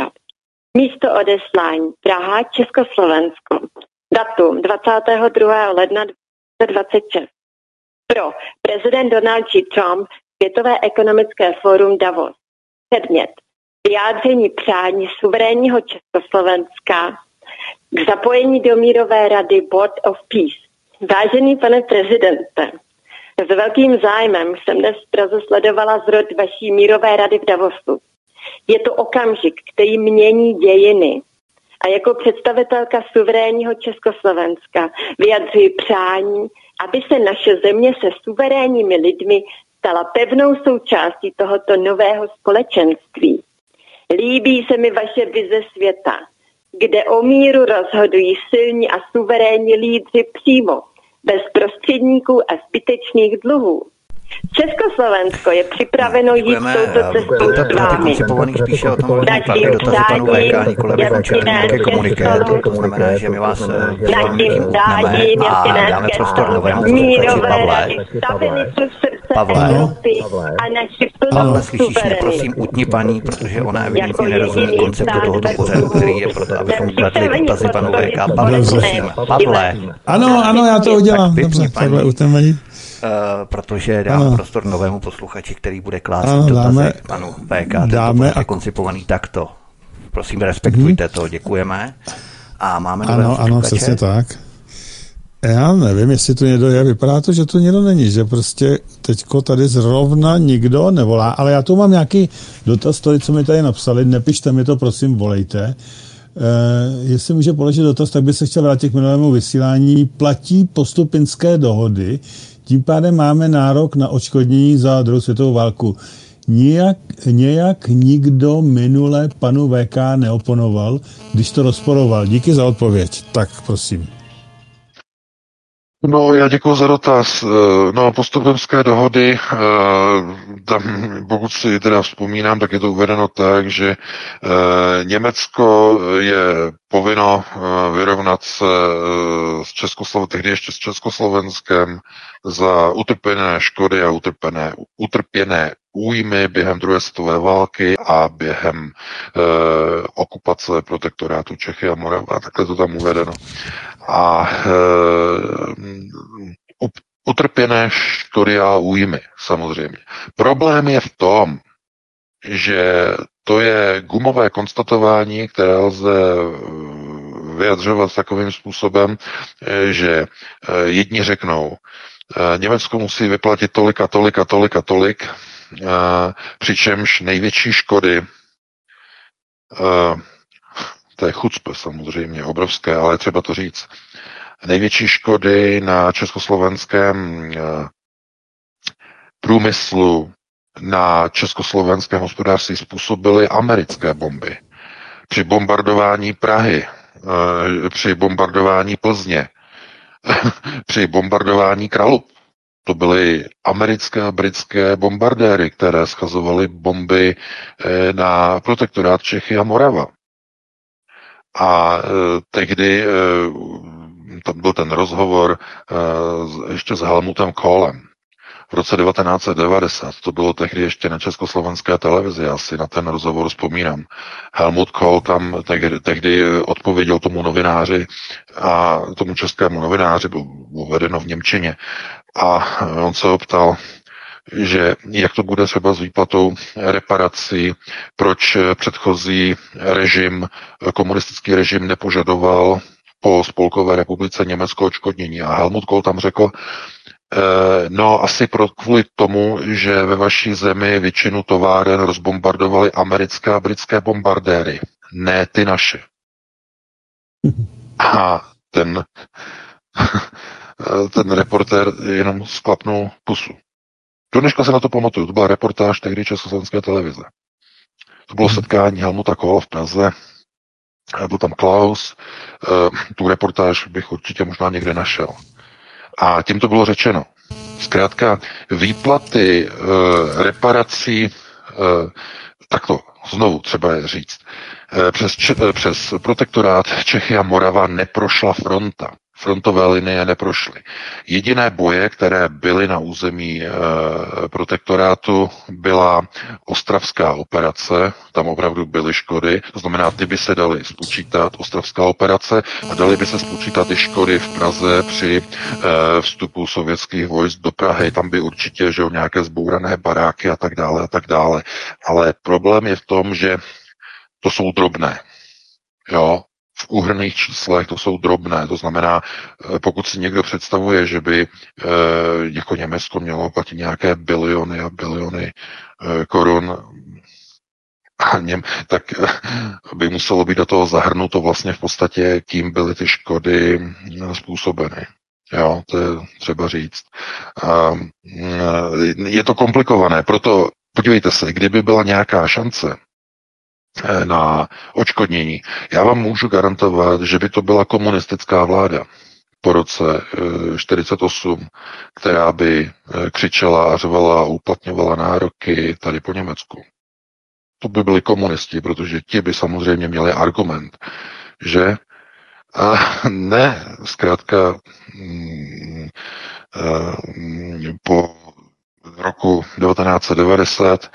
Místo odeslání Praha, Československo. Datum 22. ledna 2026. Pro prezident Donald J. Trump, Světové ekonomické fórum Davos. Předmět vyjádření přání suverénního Československa k zapojení do mírové rady Board of Peace. Vážený pane prezidente, s velkým zájmem jsem dnes v Praze sledovala zrod vaší mírové rady v Davosu. Je to okamžik, který mění dějiny. A jako představitelka suverénního Československa vyjadřuji přání, aby se naše země se suverénními lidmi stala pevnou součástí tohoto nového společenství. Líbí se mi vaše vize světa, kde o míru rozhodují silní a suverénní lídři přímo, bez prostředníků a zbytečných dluhů. Československo je připraveno jít touto cestou s vámi. Naším přáním je finanské technologie. Naším přáním je finanské mírové rady stabilitu srdce Evropy a naši plnou suverenitu. Prosím, utni paní, protože ona evidentně nerozumí konceptu tohoto pořadu, který je proto, abychom kladli dotazy panu VK. Pavle, prosím. Pavle. Ano, já to udělám. Dobře, takhle utemení. Protože dám prostor novému posluchači, který bude klást dotazy panu VK. Tento pořad je koncipovaný takto. Prosím, respektujte to, děkujeme. A máme nového posluchače. Ano, přesně tak. Já nevím, jestli tu někdo je. Vypadá to, že tu někdo není, že prostě teďko tady zrovna nikdo nevolá, ale já tu mám nějaký dotaz, to, co mi tady napsali, nepište mi to, prosím, volejte. Jestli může položit dotaz, tak by se chtěl vrátit k minulému vysílání. Platí postupinské dohody, tím pádem máme nárok na odškodnění za druhou světovou válku. Nějak nikdo minule panu VK neoponoval, když to rozporoval. Díky za odpověď. Tak, prosím. No, já děkuji za dotaz. No, postupimské dohody, tam, pokud si teda vzpomínám, tak je to uvedeno tak, že Německo je povinno vyrovnat se tehdy ještě s Československem za utrpěné škody a utrpěné újmy během druhé světové války a během okupace protektorátu Čechy a Morava. Takhle to tam uvedeno. A utrpěné škody a újmy, samozřejmě. Problém je v tom, že to je gumové konstatování, které lze vyjadřovat takovým způsobem, že jedni řeknou, Německo musí vyplatit tolik a tolik a tolik a tolik, přičemž největší škody, to je chucpe samozřejmě, obrovské, ale třeba to říct, největší škody na československém průmyslu, na československém hospodářství způsobily americké bomby. Při bombardování Prahy, při bombardování Plzně, při bombardování Kralup. To byly americké a britské bombardéry, které schazovaly bomby na protektorát Čechy a Morava. A tehdy tam byl ten rozhovor ještě s Helmutem Kohlem. V roce 1990, to bylo tehdy ještě na československé televizi, já si na ten rozhovor vzpomínám. Helmut Kohl tam tehdy odpověděl tomu novináři a tomu českému novináři, bylo vedeno v němčině, a on se optal, že jak to bude třeba s výplatou reparací, proč předchozí režim, komunistický režim nepožadoval po Spolkové republice Německo odškodnění. A Helmut Kohl tam řekl, no asi kvůli tomu, že ve vaší zemi většinu továren rozbombardovali americké a britské bombardéry, ne ty naše. A ten reportér jenom sklapnul pusu. Do dneška se na to pamatuju, to byla reportáž tehdy československé televize. To bylo setkání Helmuta Kohla v Praze, byl tam Klaus, tu reportáž bych určitě možná někde našel. A tím to bylo řečeno. Zkrátka výplaty reparací, takto znovu třeba je říct, přes protektorát Čechy a Morava neprošla fronta. Frontové linie neprošly. Jediné boje, které byly na území protektorátu, byla ostravská operace, tam opravdu byly škody, to znamená, ty by se daly spočítat, ostravská operace, a daly by se spočítat i škody v Praze při vstupu sovětských vojsk do Prahy, tam by určitě, že nějaké zbourané baráky a tak dále, ale problém je v tom, že to jsou drobné, jo, v úhrnných číslech to jsou drobné, to znamená, pokud si někdo představuje, že by jako Německo mělo platit nějaké biliony a biliony korun, tak by muselo být do toho zahrnuto vlastně v podstatě, kým byly ty škody způsobeny. Jo, to je třeba říct. Je to komplikované, proto podívejte se, kdyby byla nějaká šance na odškodnění. Já vám můžu garantovat, že by to byla komunistická vláda po roce 1948, která by křičela a řvala a uplatňovala nároky tady po Německu. To by byli komunisti, protože ti by samozřejmě měli argument, že ne, zkrátka po roku 1990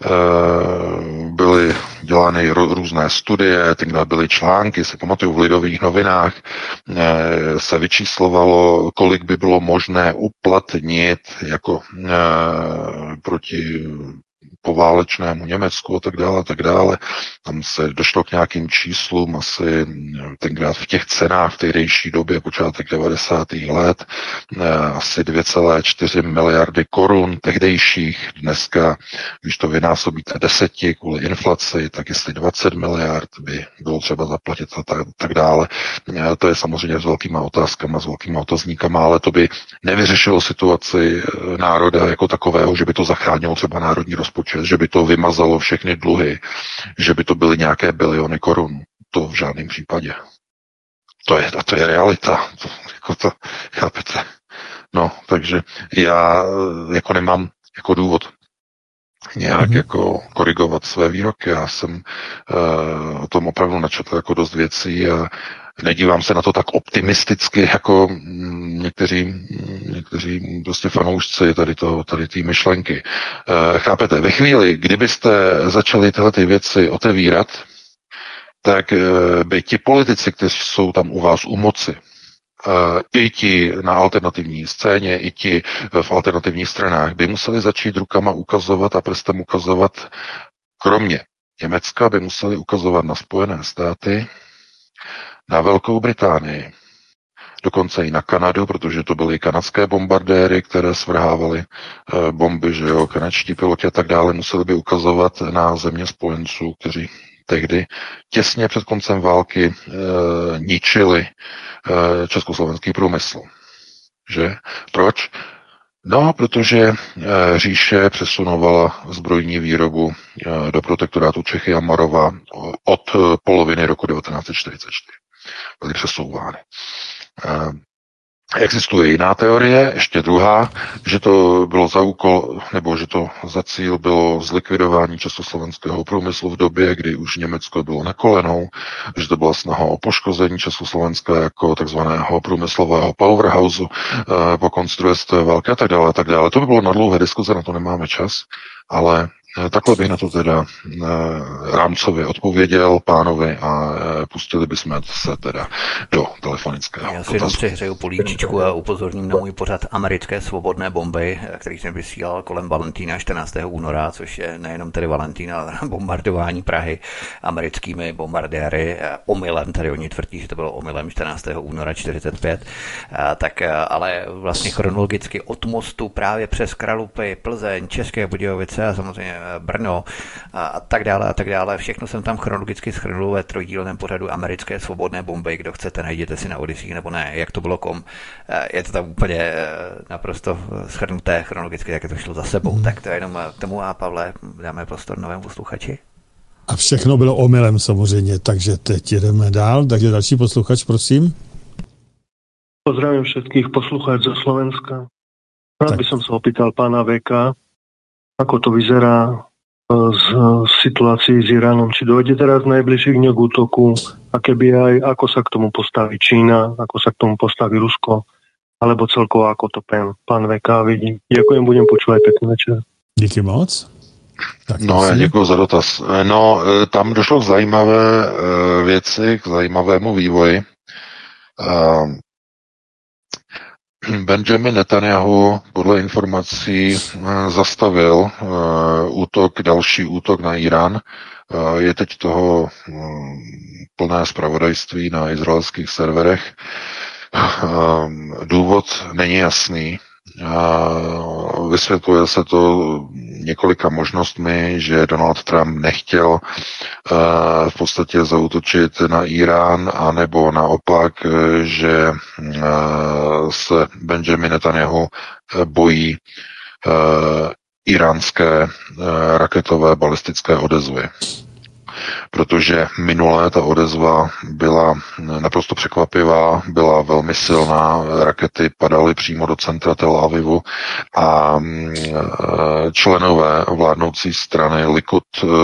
byly dělány různé studie, tenkrát byly články, si pamatuju, v Lidových novinách se vyčíslovalo, kolik by bylo možné uplatnit jako proti poválečnému Německu a tak dále. Tam se došlo k nějakým číslům asi tenkrát v těch cenách v tehdejší době, počátek 90. let, asi 2,4 miliardy korun tehdejších. Dneska, když to vynásobíte 10 kvůli inflaci, tak jestli 20 miliard by bylo třeba zaplatit a tak dále. To je samozřejmě s velkýma otázkama, s velkýma otazníkama, ale to by nevyřešilo situaci národa jako takového, že by to zachránilo třeba národní rozpočet, že by to vymazalo všechny dluhy, že by to byly nějaké biliony korun. To v žádném případě. To je realita. To chápete? No, takže já jako nemám jako důvod nějak jako korigovat své výroky. Já jsem o tom opravdu načetl jako dost věcí a nedívám se na to tak optimisticky, jako někteří prostě fanoušci tady té myšlenky. Chápete, ve chvíli, kdybyste začali tyhle ty věci otevírat, tak by ti politici, kteří jsou tam u vás u moci, i ti na alternativní scéně, i ti v alternativních stranách by museli začít rukama ukazovat a prstem ukazovat, kromě Německa by museli ukazovat na Spojené státy, na Velkou Británii, dokonce i na Kanadu, protože to byly kanadské bombardéry, které svrhávaly bomby, že jo, kanadští piloti a tak dále, museli by ukazovat na země spojenců, kteří tehdy těsně před koncem války ničili československý průmysl. Že? Proč? No, protože říše přesunovala zbrojní výrobu do protektorátu Čechy a Morava od poloviny roku 1944. Byly přesouvány. Existuje jiná teorie, ještě druhá, že to bylo za úkol, nebo že to za cíl bylo zlikvidování československého průmyslu v době, kdy už Německo bylo na kolenou, že to byla snaha o poškození Československa jako takzvaného průmyslového powerhouseu po konci druhé světové války a tak dále, a tak dále. To by bylo na dlouhé diskuze, na to nemáme čas, ale takhle bych na to teda rámcově odpověděl pánovi a pustili bychom se teda do telefonického. Já si jenom přihřeju políčičku a upozorním na můj pořad Americké svobodné bomby, který jsem vysílal kolem Valentína 14. února, což je nejenom tedy Valentín, ale bombardování Prahy americkými bombardéry. Omylem, tady oni tvrdí, že to bylo omylem 14. února 45, tak ale vlastně chronologicky od mostu právě přes Kralupy, Plzeň, České Budějovice a samozřejmě Brno a tak dále. Všechno jsem tam chronologicky shrnul ve trojdílném pořadu Americké svobodné bomby. Kdo chcete, najděte si na Odyssey nebo ne, jak to bylo kom. Je to tam úplně naprosto shrnuté chronologicky, jak to šlo za sebou. Tak to je jenom k tomu a Pavle, dáme prostor novému posluchači. A všechno bylo omylem samozřejmě, takže teď jedeme dál. Takže další posluchač, prosím. Pozdravím všetkých poslucháč zo Slovenska. Rád by som sa opýtal pána Veka, ako to vyzerá z situácií s Iránom. Či dojde teraz v najbližších dňoch k útoku, a keby aj, ako sa k tomu postaví Čína, ako sa k tomu postaví Rusko, alebo celkovo ako to pán Veka vidí. Ďakujem, budem počúvať, pekný večer. Díky moc. Tak no, já děkuji za dotaz. No, tam došlo k zajímavé věci, k zajímavému vývoji. Benjamin Netanyahu podle informací zastavil další útok na Irán. Je teď toho plné zpravodajství na izraelských serverech. Důvod není jasný. Vysvětluje se to několika možnostmi, že Donald Trump nechtěl v podstatě zaútočit na Irán, anebo naopak, že se Benjamin Netanyahu bojí iránské raketové balistické odezvy. Protože minulé ta odezva byla naprosto překvapivá, byla velmi silná, rakety padaly přímo do centra Tel Avivu a členové vládnoucí strany Likud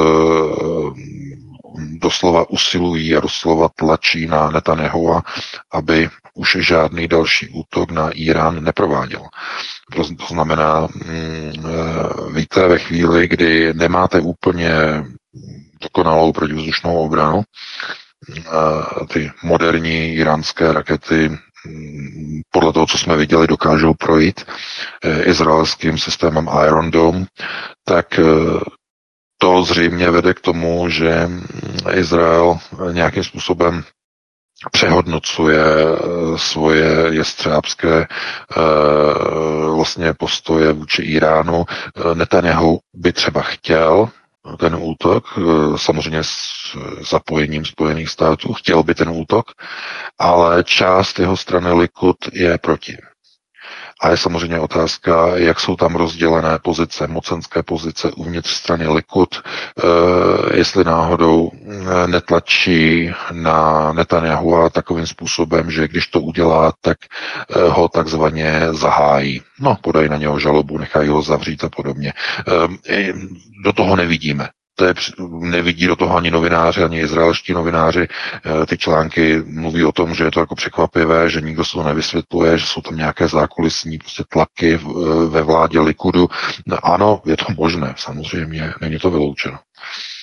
doslova usilují a doslova tlačí na Netanyahua, aby už žádný další útok na Irán neprováděl. To znamená, víte, ve chvíli, kdy nemáte úplně dokonalou protivzdušnou obranu, ty moderní iránské rakety podle toho, co jsme viděli, dokážou projít izraelským systémem Iron Dome, tak to zřejmě vede k tomu, že Izrael nějakým způsobem přehodnocuje svoje jestřábské vlastně postoje vůči Iránu. Netanyahu by třeba chtěl ten útok, samozřejmě s zapojením Spojených států, chtěl by ten útok, ale část jeho strany Likud je proti. A je samozřejmě otázka, jak jsou tam rozdělené pozice, mocenské pozice uvnitř strany Likud, jestli náhodou netlačí na Netanyahua takovým způsobem, že když to udělá, tak ho takzvaně zahájí. No, podají na něho žalobu, nechají ho zavřít a podobně. Do toho nevidíme. Nevidí do toho ani novináři, ani izraelští novináři. Ty články mluví o tom, že je to jako překvapivé, že nikdo se to nevysvětluje, že jsou tam nějaké zákulisní prostě tlaky ve vládě Likudu. No, ano, je to možné, samozřejmě, není to vyloučeno.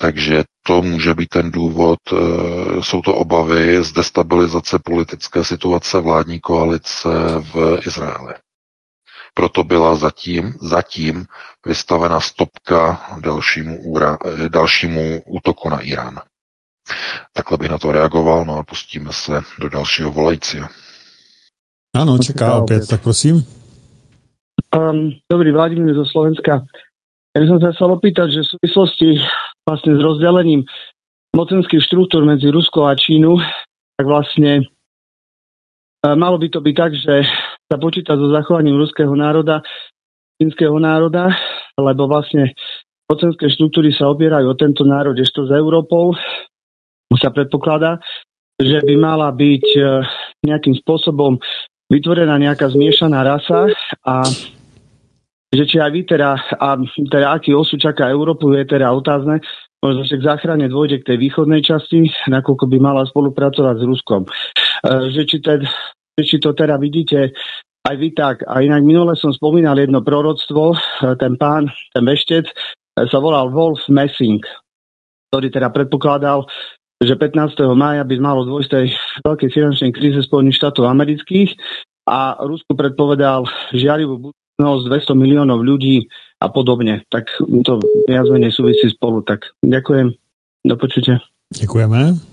Takže to může být ten důvod, jsou to obavy z destabilizace politické situace vládní koalice v Izraeli. Proto byla zatím vystavena stopka dalšímu útoku na Irán. Takhle bych na to reagoval, no a pustíme se do dalšího volajícího. Áno, čeká opäť, tak prosím. Dobrý, Vladimír zo Slovenska. Ja by som sa chcel opýtať, že v súvislosti vlastne s rozdelením mocenských štruktúr medzi Rusko a Čínu, tak vlastne malo by to byť tak, že sa počíta so zachovaním ruského národa, čínskeho národa, lebo vlastne mocenské štruktúry sa opierajú o tento národ, ešte s Európou sa predpokladá, že by mala byť nejakým spôsobom vytvorená nejaká zmiešaná rasa a že či aj vy teda aký osud čaká Európu, je teda otázne. Možno, že k záchrane dôjde k tej východnej časti, nakoľko by mala spolupracovať s Ruskom. Že či to teda vidíte aj vy tak. A inak minule som spomínal jedno proroctvo, ten veštec sa volal Wolf Messing, ktorý teda predpokladal, že 15. mája by malo dôjsť tej veľkej finančnej kríze Spojených štátov amerických a Rusku predpovedal žiarivú budúcnosť 200 miliónov ľudí a podobne. Tak to viac menej súvisí spolu. Tak ďakujem. Do počutia. Děkujeme.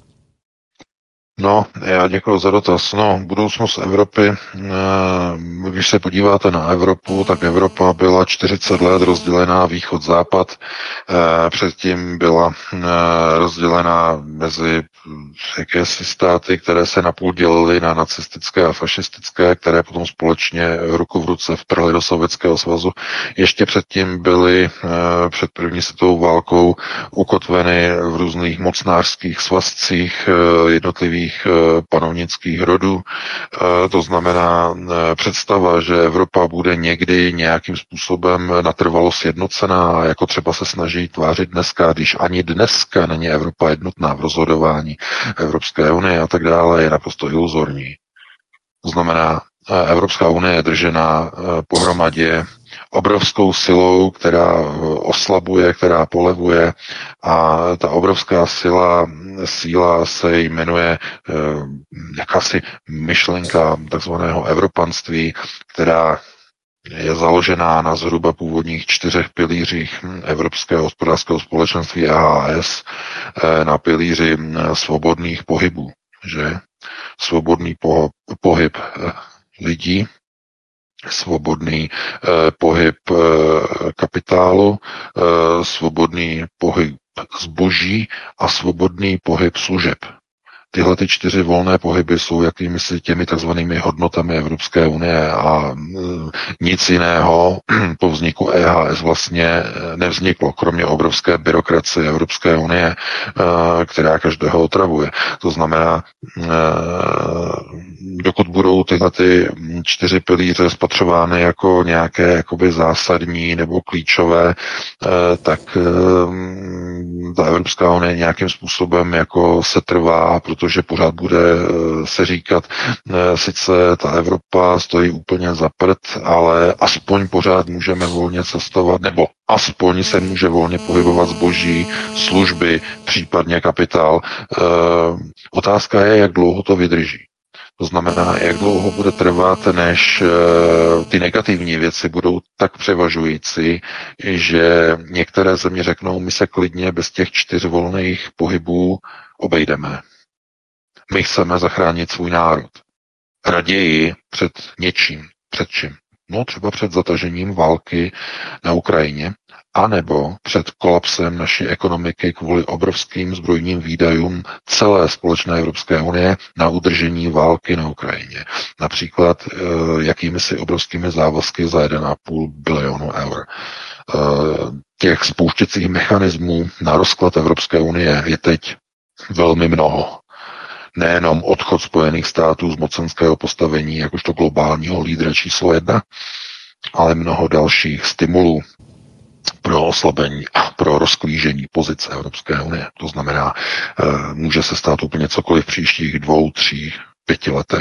No, já děkuji za dotaz. No, budoucnost Evropy, když se podíváte na Evropu, tak Evropa byla 40 let rozdělená východ-západ, předtím byla rozdělená mezi jakési státy, které se napůl dělily na nacistické a fašistické, které potom společně ruku v ruce vtrhly do Sovětského svazu. Ještě předtím byly před první světovou válkou ukotveny v různých mocnářských svazcích jednotlivých panovnických rodů. To znamená představa, že Evropa bude někdy nějakým způsobem natrvalo sjednocená, jako třeba se snaží tvářit dneska, když ani dneska není Evropa jednotná v rozhodování Evropské unie a tak dále, je naprosto iluzorní. To znamená, Evropská unie je držená pohromadě obrovskou silou, která oslabuje, která polevuje a ta obrovská síla se jmenuje jakási myšlenka takzvaného evropanství, která je založená na zhruba původních 4 pilířích Evropského hospodářského společenství EHS, na pilíři svobodných pohybů, že? Svobodný pohyb lidí, svobodný pohyb kapitálu, svobodný pohyb zboží a svobodný pohyb služeb. Tyhle ty 4 volné pohyby jsou jakýmisi těmi takzvanými hodnotami Evropské unie a nic jiného po vzniku EHS vlastně nevzniklo, kromě obrovské byrokracie Evropské unie, která každého otravuje. To znamená, dokud budou tyhle ty 4 pilíře spatřovány jako nějaké jakoby zásadní nebo klíčové, tak ta Evropská unie nějakým způsobem jako setrvá, protože pořád bude se říkat, sice ta Evropa stojí úplně za prd, ale aspoň pořád můžeme volně cestovat, nebo aspoň se může volně pohybovat zboží, služby, případně kapitál. Otázka je, jak dlouho to vydrží. To znamená, jak dlouho bude trvat, než ty negativní věci budou tak převažující, že některé země řeknou, my se klidně bez těch 4 volných pohybů obejdeme. My chceme zachránit svůj národ. Raději před něčím. Před čím? No třeba před zatažením války na Ukrajině, anebo před kolapsem naší ekonomiky kvůli obrovským zbrojním výdajům celé společné Evropské unie na udržení války na Ukrajině. Například jakými si obrovskými závazky za 1,5 bilionu eur. Těch spouštěcích mechanismů na rozklad Evropské unie je teď velmi mnoho. Nejenom odchod Spojených států z mocenského postavení jakožto globálního lídra číslo 1, ale mnoho dalších stimulů pro oslabení a pro rozklížení pozice Evropské unie. To znamená, může se stát úplně cokoliv v příštích 2, 3, 5 letech.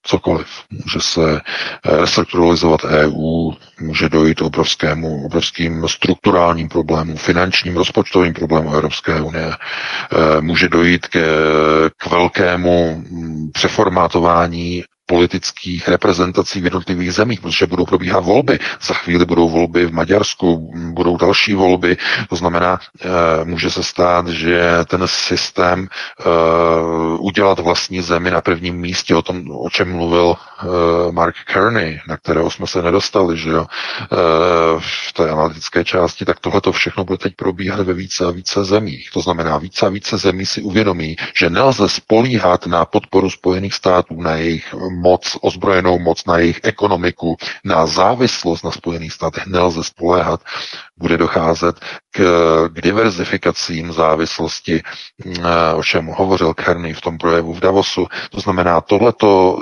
cokoliv. Může se restrukturalizovat EU, může dojít k obrovským strukturálním problémům, finančním, rozpočtovým problémům Evropské unie. Může dojít k velkému přeformátování politických reprezentací v jednotlivých zemích, protože budou probíhat volby. Za chvíli budou volby v Maďarsku, budou další volby. To znamená, může se stát, že ten systém udělat vlastní zemi na prvním místě, o čem mluvil Mark Carney, na kterého jsme se nedostali, že jo, v té analytické části, tak tohleto všechno bude teď probíhat ve více a více zemích. To znamená, více a více zemí si uvědomí, že nelze spolíhat na podporu Spojených států, na jejich moc, ozbrojenou moc, na jejich ekonomiku, na závislost na Spojených státech nelze spoléhat. Bude docházet k diverzifikacím závislosti, o čem hovořil Carney v tom projevu v Davosu. To znamená, tohleto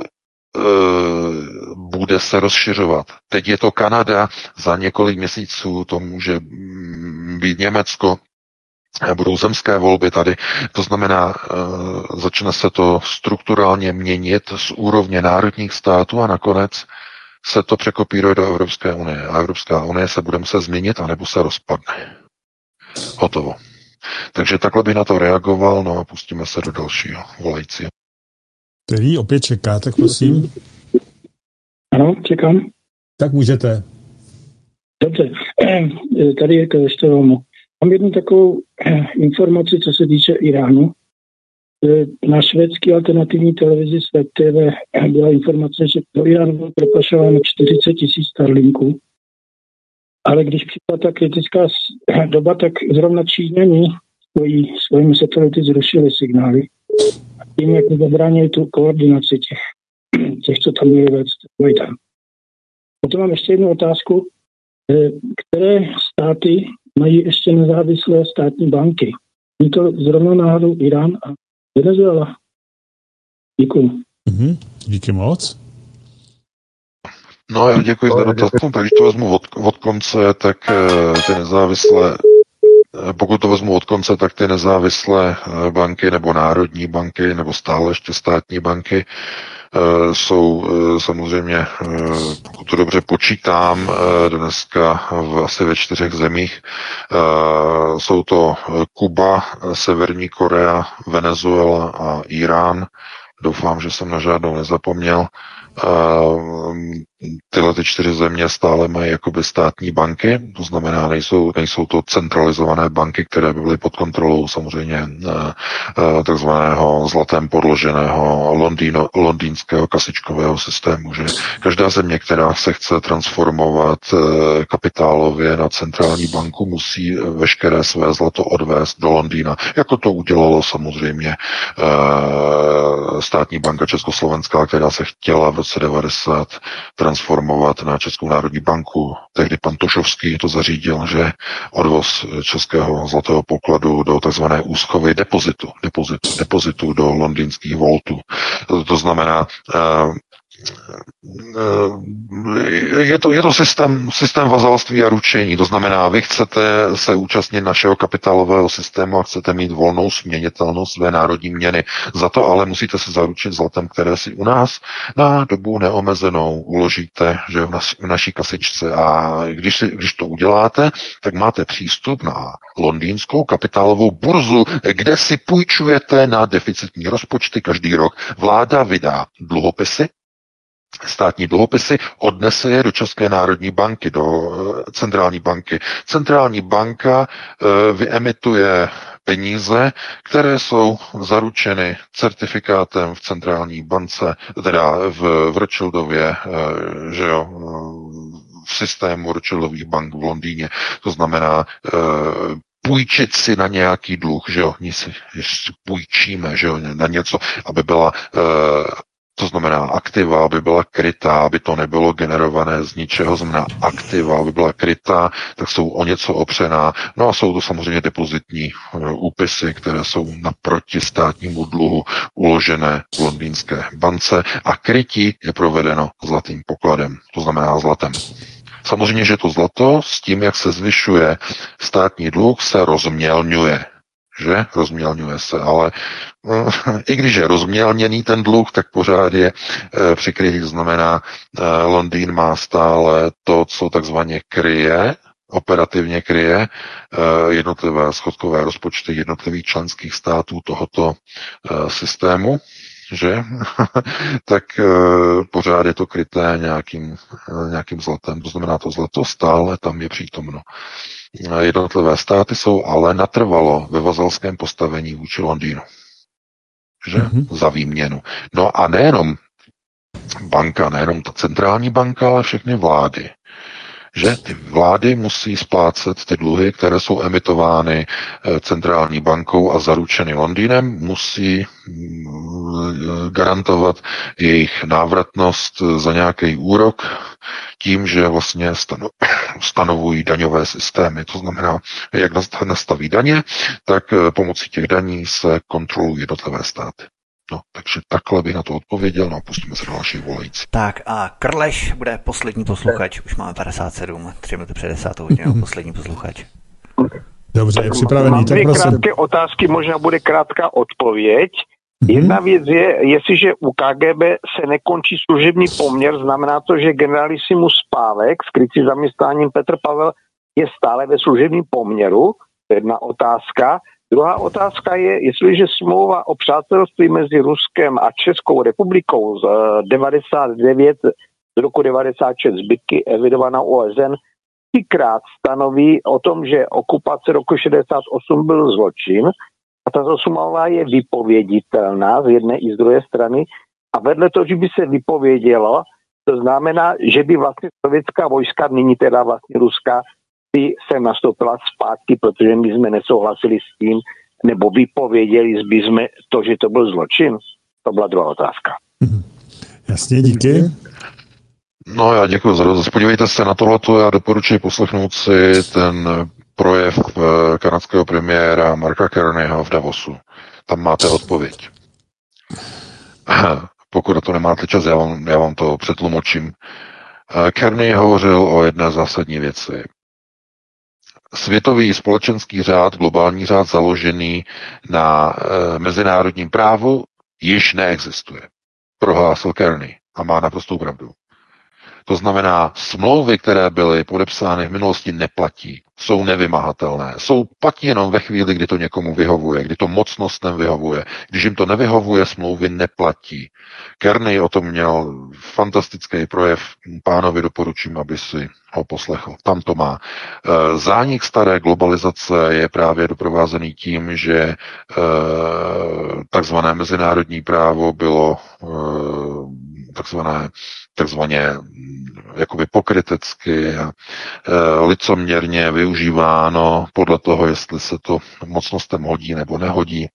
bude se rozšiřovat. Teď je to Kanada, za několik měsíců to může být Německo, budou zemské volby tady. To znamená, začne se to strukturálně měnit z úrovně národních států a nakonec se to překopíruje do Evropské unie. A Evropská unie se bude muset změnit, anebo se rozpadne. Hotovo. Takže takhle by na to reagoval, no a pustíme se do dalšího volajícího. Který opět čeká, tak prosím. Ano, čekám. Tak můžete. Dobře, tady je to ještě velmi. Mám jednu takovou informaci, co se týče Iránu. Na švédské alternativní televizi Svět TV byla informace, že do Iránu bylo propašováno 40 000 Starlinků. Ale když přišla ta kritická doba, tak zrovna Číňani svojimi satelity zrušili signály. A tím, jak zabránili tu koordinaci těch, co tam měli vést. Potom mám ještě jednu otázku. Které státy mají ještě nezávislé státní banky? Je to zrovna náhodou Irán a Venezuela? Děkuji. Díky moc. No já děkuji za dotaz. Když to vezmu od konce, tak ty nezávislé, pokud to vezmu od konce, tak ty nezávislé banky nebo národní banky nebo stále ještě státní banky jsou samozřejmě, pokud to dobře počítám, dneska asi ve 4 zemích. Jsou to Kuba, Severní Korea, Venezuela a Irán. Doufám, že jsem na žádnou nezapomněl. Tyhle ty 4 země stále mají jakoby státní banky, to znamená, nejsou to centralizované banky, které by byly pod kontrolou samozřejmě takzvaného zlatem podloženého londýnského kasičkového systému, že každá země, která se chce transformovat kapitálově na centrální banku, musí veškeré své zlato odvést do Londýna, jako to udělalo samozřejmě státní banka Československá, která se chtěla v roce 90 transformovat na Českou národní banku. Tehdy pan Tošovský to zařídil, že odvoz českého zlatého pokladu do takzvané úschovy depozitu do londýnských voltů. To znamená, je to systém vazalství a ručení. To znamená, vy chcete se účastnit našeho kapitálového systému a chcete mít volnou směnitelnost své národní měny. Za to ale musíte se zaručit zlatem, které si u nás na dobu neomezenou uložíte, že v naší kasičce. A když to uděláte, tak máte přístup na londýnskou kapitálovou burzu, kde si půjčujete na deficitní rozpočty každý rok. Vláda vydá dluhopisy, státní dluhopisy, odnese je do České národní banky, do centrální banky. Centrální banka vyemituje peníze, které jsou zaručeny certifikátem v centrální bance, teda v Rothschildově, že jo, v systému Rothschildových bank v Londýně. To znamená, půjčit si na nějaký dluh, že jo, my si půjčíme, že jo, na něco, aby byla to znamená aktiva, aby byla krytá, aby to nebylo generované z ničeho, znamená aktiva, aby byla krytá, tak jsou o něco opřená. No a jsou to samozřejmě depozitní úpisy, které jsou naproti státnímu dluhu uložené v londýnské bance a krytí je provedeno zlatým pokladem, to znamená zlatem. Samozřejmě, že to zlato s tím, jak se zvyšuje státní dluh, se rozmělňuje. že? Rozmělňuje se, ale i když je rozmělněný ten dluh, tak pořád je přikrytý. To znamená, Londýn má stále to, co takzvaně kryje, operativně kryje jednotlivé schodkové rozpočty jednotlivých členských států tohoto systému, že? Tak pořád je to kryté nějakým zlatem. To znamená, to zlato stále tam je přítomno. Jednotlivé státy jsou ale natrvalo ve vazalském postavení vůči Londýnu. Že? Za výměnu. No a nejenom banka, nejenom ta centrální banka, ale všechny vlády. Že ty vlády musí splácet ty dluhy, které jsou emitovány centrální bankou a zaručeny Londýnem, musí garantovat jejich návratnost za nějaký úrok tím, že vlastně stanovují daňové systémy. To znamená, jak nastaví daně, tak pomocí těch daní se kontrolují jednotlivé státy. No, takže takhle bych na to odpověděl, no a pustíme se do dalších volající. Tak a Krleš bude poslední posluchač, už máme 57, 3 minuty před 10 hodinou, poslední posluchač. Dobře, je připravený. Mám dvě krátké otázky, možná bude krátká odpověď. Jedna věc je, jestliže u KGB se nekončí služební poměr, znamená to, že generalissimus Pávek, skrytý zaměstnáním Petr Pavel, je stále ve služebním poměru. Jedna otázka. Druhá otázka je, jestliže smlouva o přátelství mezi Ruskem a Českou republikou z 99 z roku 96 zbytky evidovaná OSN třikrát stanoví o tom, že okupace roku 68 byl zločin a tato smlouva je vypověditelná z jedné i z druhé strany a vedle toho, že by se vypovědělo, to znamená, že by vlastně sovětská vojska, nyní teda vlastně ruská, by sem nastoupila zpátky, protože my jsme nesouhlasili s tím, nebo vypověděli by jsme to, že to byl zločin? To byla druhá otázka. Jasně, díky. No já děkuji za dotaz. Podívejte se na tohleto, já doporučuji poslechnout si ten projev kanadského premiéra Marka Carneyho v Davosu. Tam máte odpověď. Pokud na to nemáte čas, já vám to přetlumočím. Carney hovořil o jedné zásadní věci. Světový společenský řád, globální řád založený na mezinárodním právu již neexistuje. Prohlásil Carney a má naprostou pravdu. To znamená, smlouvy, které byly podepsány v minulosti, neplatí. Jsou nevymahatelné. Platí jenom ve chvíli, kdy to někomu vyhovuje, kdy to mocnostem vyhovuje. Když jim to nevyhovuje, smlouvy neplatí. Carney o tom měl fantastický projev. Pánovi doporučím, aby si ho poslechl. Tam to má. Zánik staré globalizace je právě doprovázený tím, že takzvané mezinárodní právo bylo takzvaně jakoby pokrytecky a licoměrně využíváno podle toho, jestli se to mocnostem hodí nebo nehodí.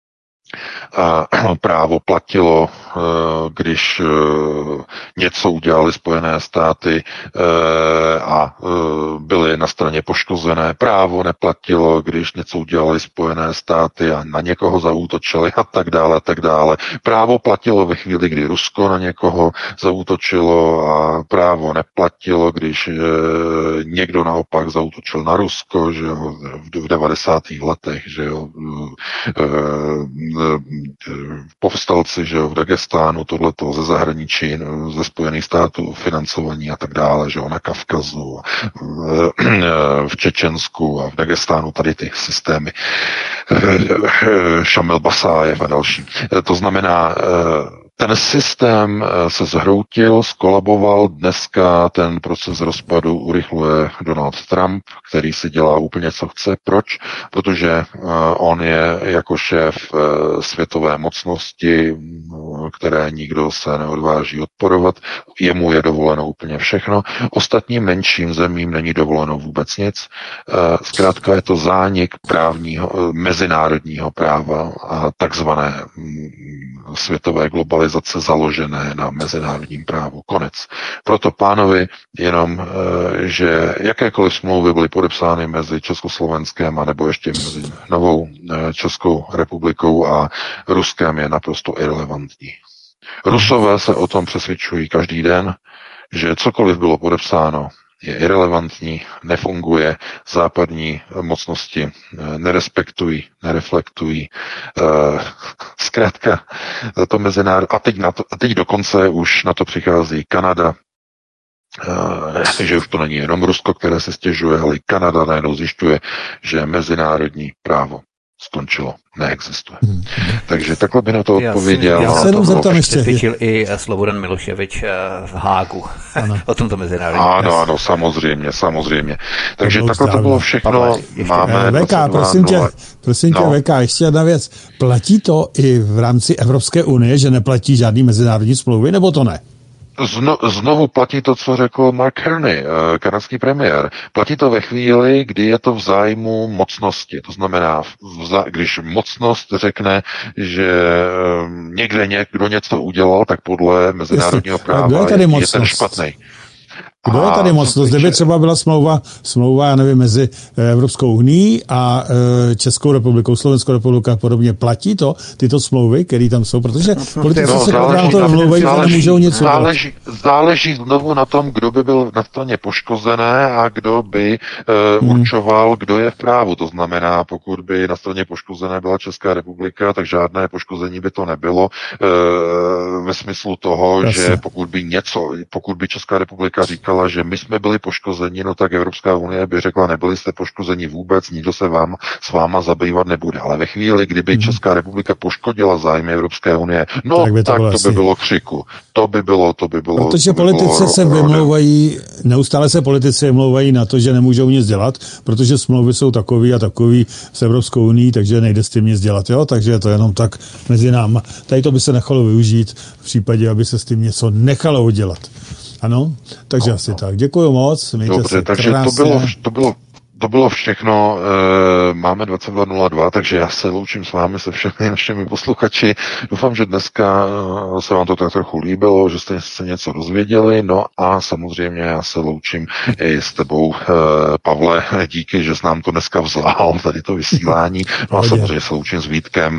Právo platilo, když něco udělali Spojené státy a byly na straně poškozené. Právo neplatilo, když něco udělali Spojené státy a na někoho zaútočili a tak dále, tak dále. Právo platilo ve chvíli, kdy Rusko na někoho zaútočilo a právo neplatilo, když někdo naopak zaútočil na Rusko, že jo, v 90. letech, že jo, povstalci, že jo, v Dagestánu, tohleto ze zahraničí, ze Spojených států, financovaní a tak dále, že jo, na Kavkazu, v Čečensku a v Dagestánu, tady ty systémy, Šamil Basájev a další. To znamená, ten systém se zhroutil, skolaboval, dneska ten proces rozpadu urychluje Donald Trump, který si dělá úplně co chce. Proč? Protože on je jako šéf světové mocnosti, které nikdo se neodváží odporovat, jemu je dovoleno úplně všechno, ostatním menším zemím není dovoleno vůbec nic. Zkrátka je to zánik mezinárodního práva a takzvané světové globalizace založené na mezinárodním právu. Konec. Proto pánovi jenom, že jakékoliv smlouvy byly podepsány mezi Československem a nebo ještě mezi novou Českou republikou a Ruskem, je naprosto irelevantní. Rusové se o tom přesvědčují každý den, že cokoliv bylo podepsáno, je irelevantní, nefunguje, západní mocnosti nerespektují, nereflektují. Zkrátka, to a teď dokonce už na to přichází Kanada, že už to není jenom Rusko, které se stěžuje, ale i Kanada najednou zjišťuje, že mezinárodní právo skončilo, neexistuje. Takže takhle by na to odpověděl. Já se jenom zeptám ještě. Přesvědčil i Slobodan Miloševič v Hágu o tomto mezinárodním. Ano, samozřejmě. Takže takhle to bylo všechno. Máme VK, prosím tě, VK, ještě jedna věc. Platí to i v rámci Evropské unie, že neplatí žádný mezinárodní smlouvy, nebo to ne? Znovu platí to, co řekl Mark Carney, kanadský premiér. Platí to ve chvíli, kdy je to v zájmu mocnosti. To znamená, když mocnost řekne, že někde někdo něco udělal, tak podle mezinárodního práva je ten špatný. Kdo je tady mocnost? Kdyby třeba byla smlouva, já nevím, mezi Evropskou unii a Českou republikou, Slovenskou republikou a podobně, platí to, tyto smlouvy, které tam jsou, protože politici se na to domlouvají, že nemůžou nic udělat. Záleží znovu na tom, kdo by byl na straně poškozené a kdo by určoval, kdo je v právu. To znamená, pokud by na straně poškozené byla Česká republika, tak žádné poškození by to nebylo ve smyslu toho, že pokud by Česká republika říkala, že my jsme byli poškozeni, no tak Evropská unie by řekla, nebyli jste poškozeni vůbec, nikdo se s váma zabývat nebude. Ale ve chvíli, kdyby Česká republika poškodila zájmy Evropské unie, no tak to by bylo křiku. To by bylo. Protože politici se vymlouvají, neustále se politici vymlouvají na to, že nemůžou nic dělat, protože smlouvy jsou takový a takový s Evropskou unií, takže nejde s tím nic dělat, jo? Takže je to jenom tak mezi náma. Tady to by se nechalo využít v případě, aby se s tím něco nechalo udělat. Ano, takže asi tak. Děkuji moc. Dobře, takže to bylo všechno. Máme 22:02, takže já se loučím s vámi, se všemi našimi posluchači. Doufám, že dneska se vám to tak trochu líbilo, že jste se něco dozvěděli. No a samozřejmě já se loučím i s tebou, Pavle. Díky, že jsi nám to dneska vzal, tady to vysílání. No a samozřejmě se loučím s Vítkem.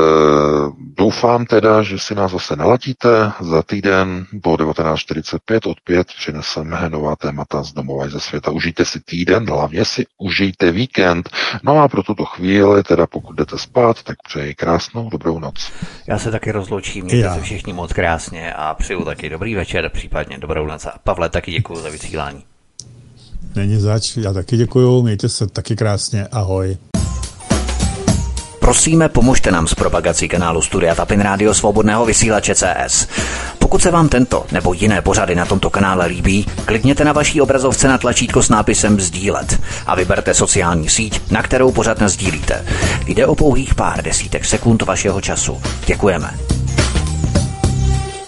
Doufám teda, že si nás zase naladíte za týden po 19:45 opět přineseme nová témata z domova i ze světa. Užijte si týden, hlavně si užijte víkend. No a pro tuto chvíli, teda pokud jdete spát, tak přeji krásnou dobrou noc. Já se taky rozloučím, mějte se všichni moc krásně a přeju taky dobrý večer, případně dobrou noc. A Pavle, taky děkuju za vysílání. Není zač, já taky děkuju, mějte se taky krásně, ahoj. Prosíme, pomožte nám s propagací kanálu Studia Tapin Rádio Svobodného vysílače CS. Pokud se vám tento nebo jiné pořady na tomto kanále líbí, klikněte na vaší obrazovce na tlačítko s nápisem sdílet a vyberte sociální síť, na kterou pořad nasdílíte. Jde o pouhých pár desítek sekund vašeho času. Děkujeme.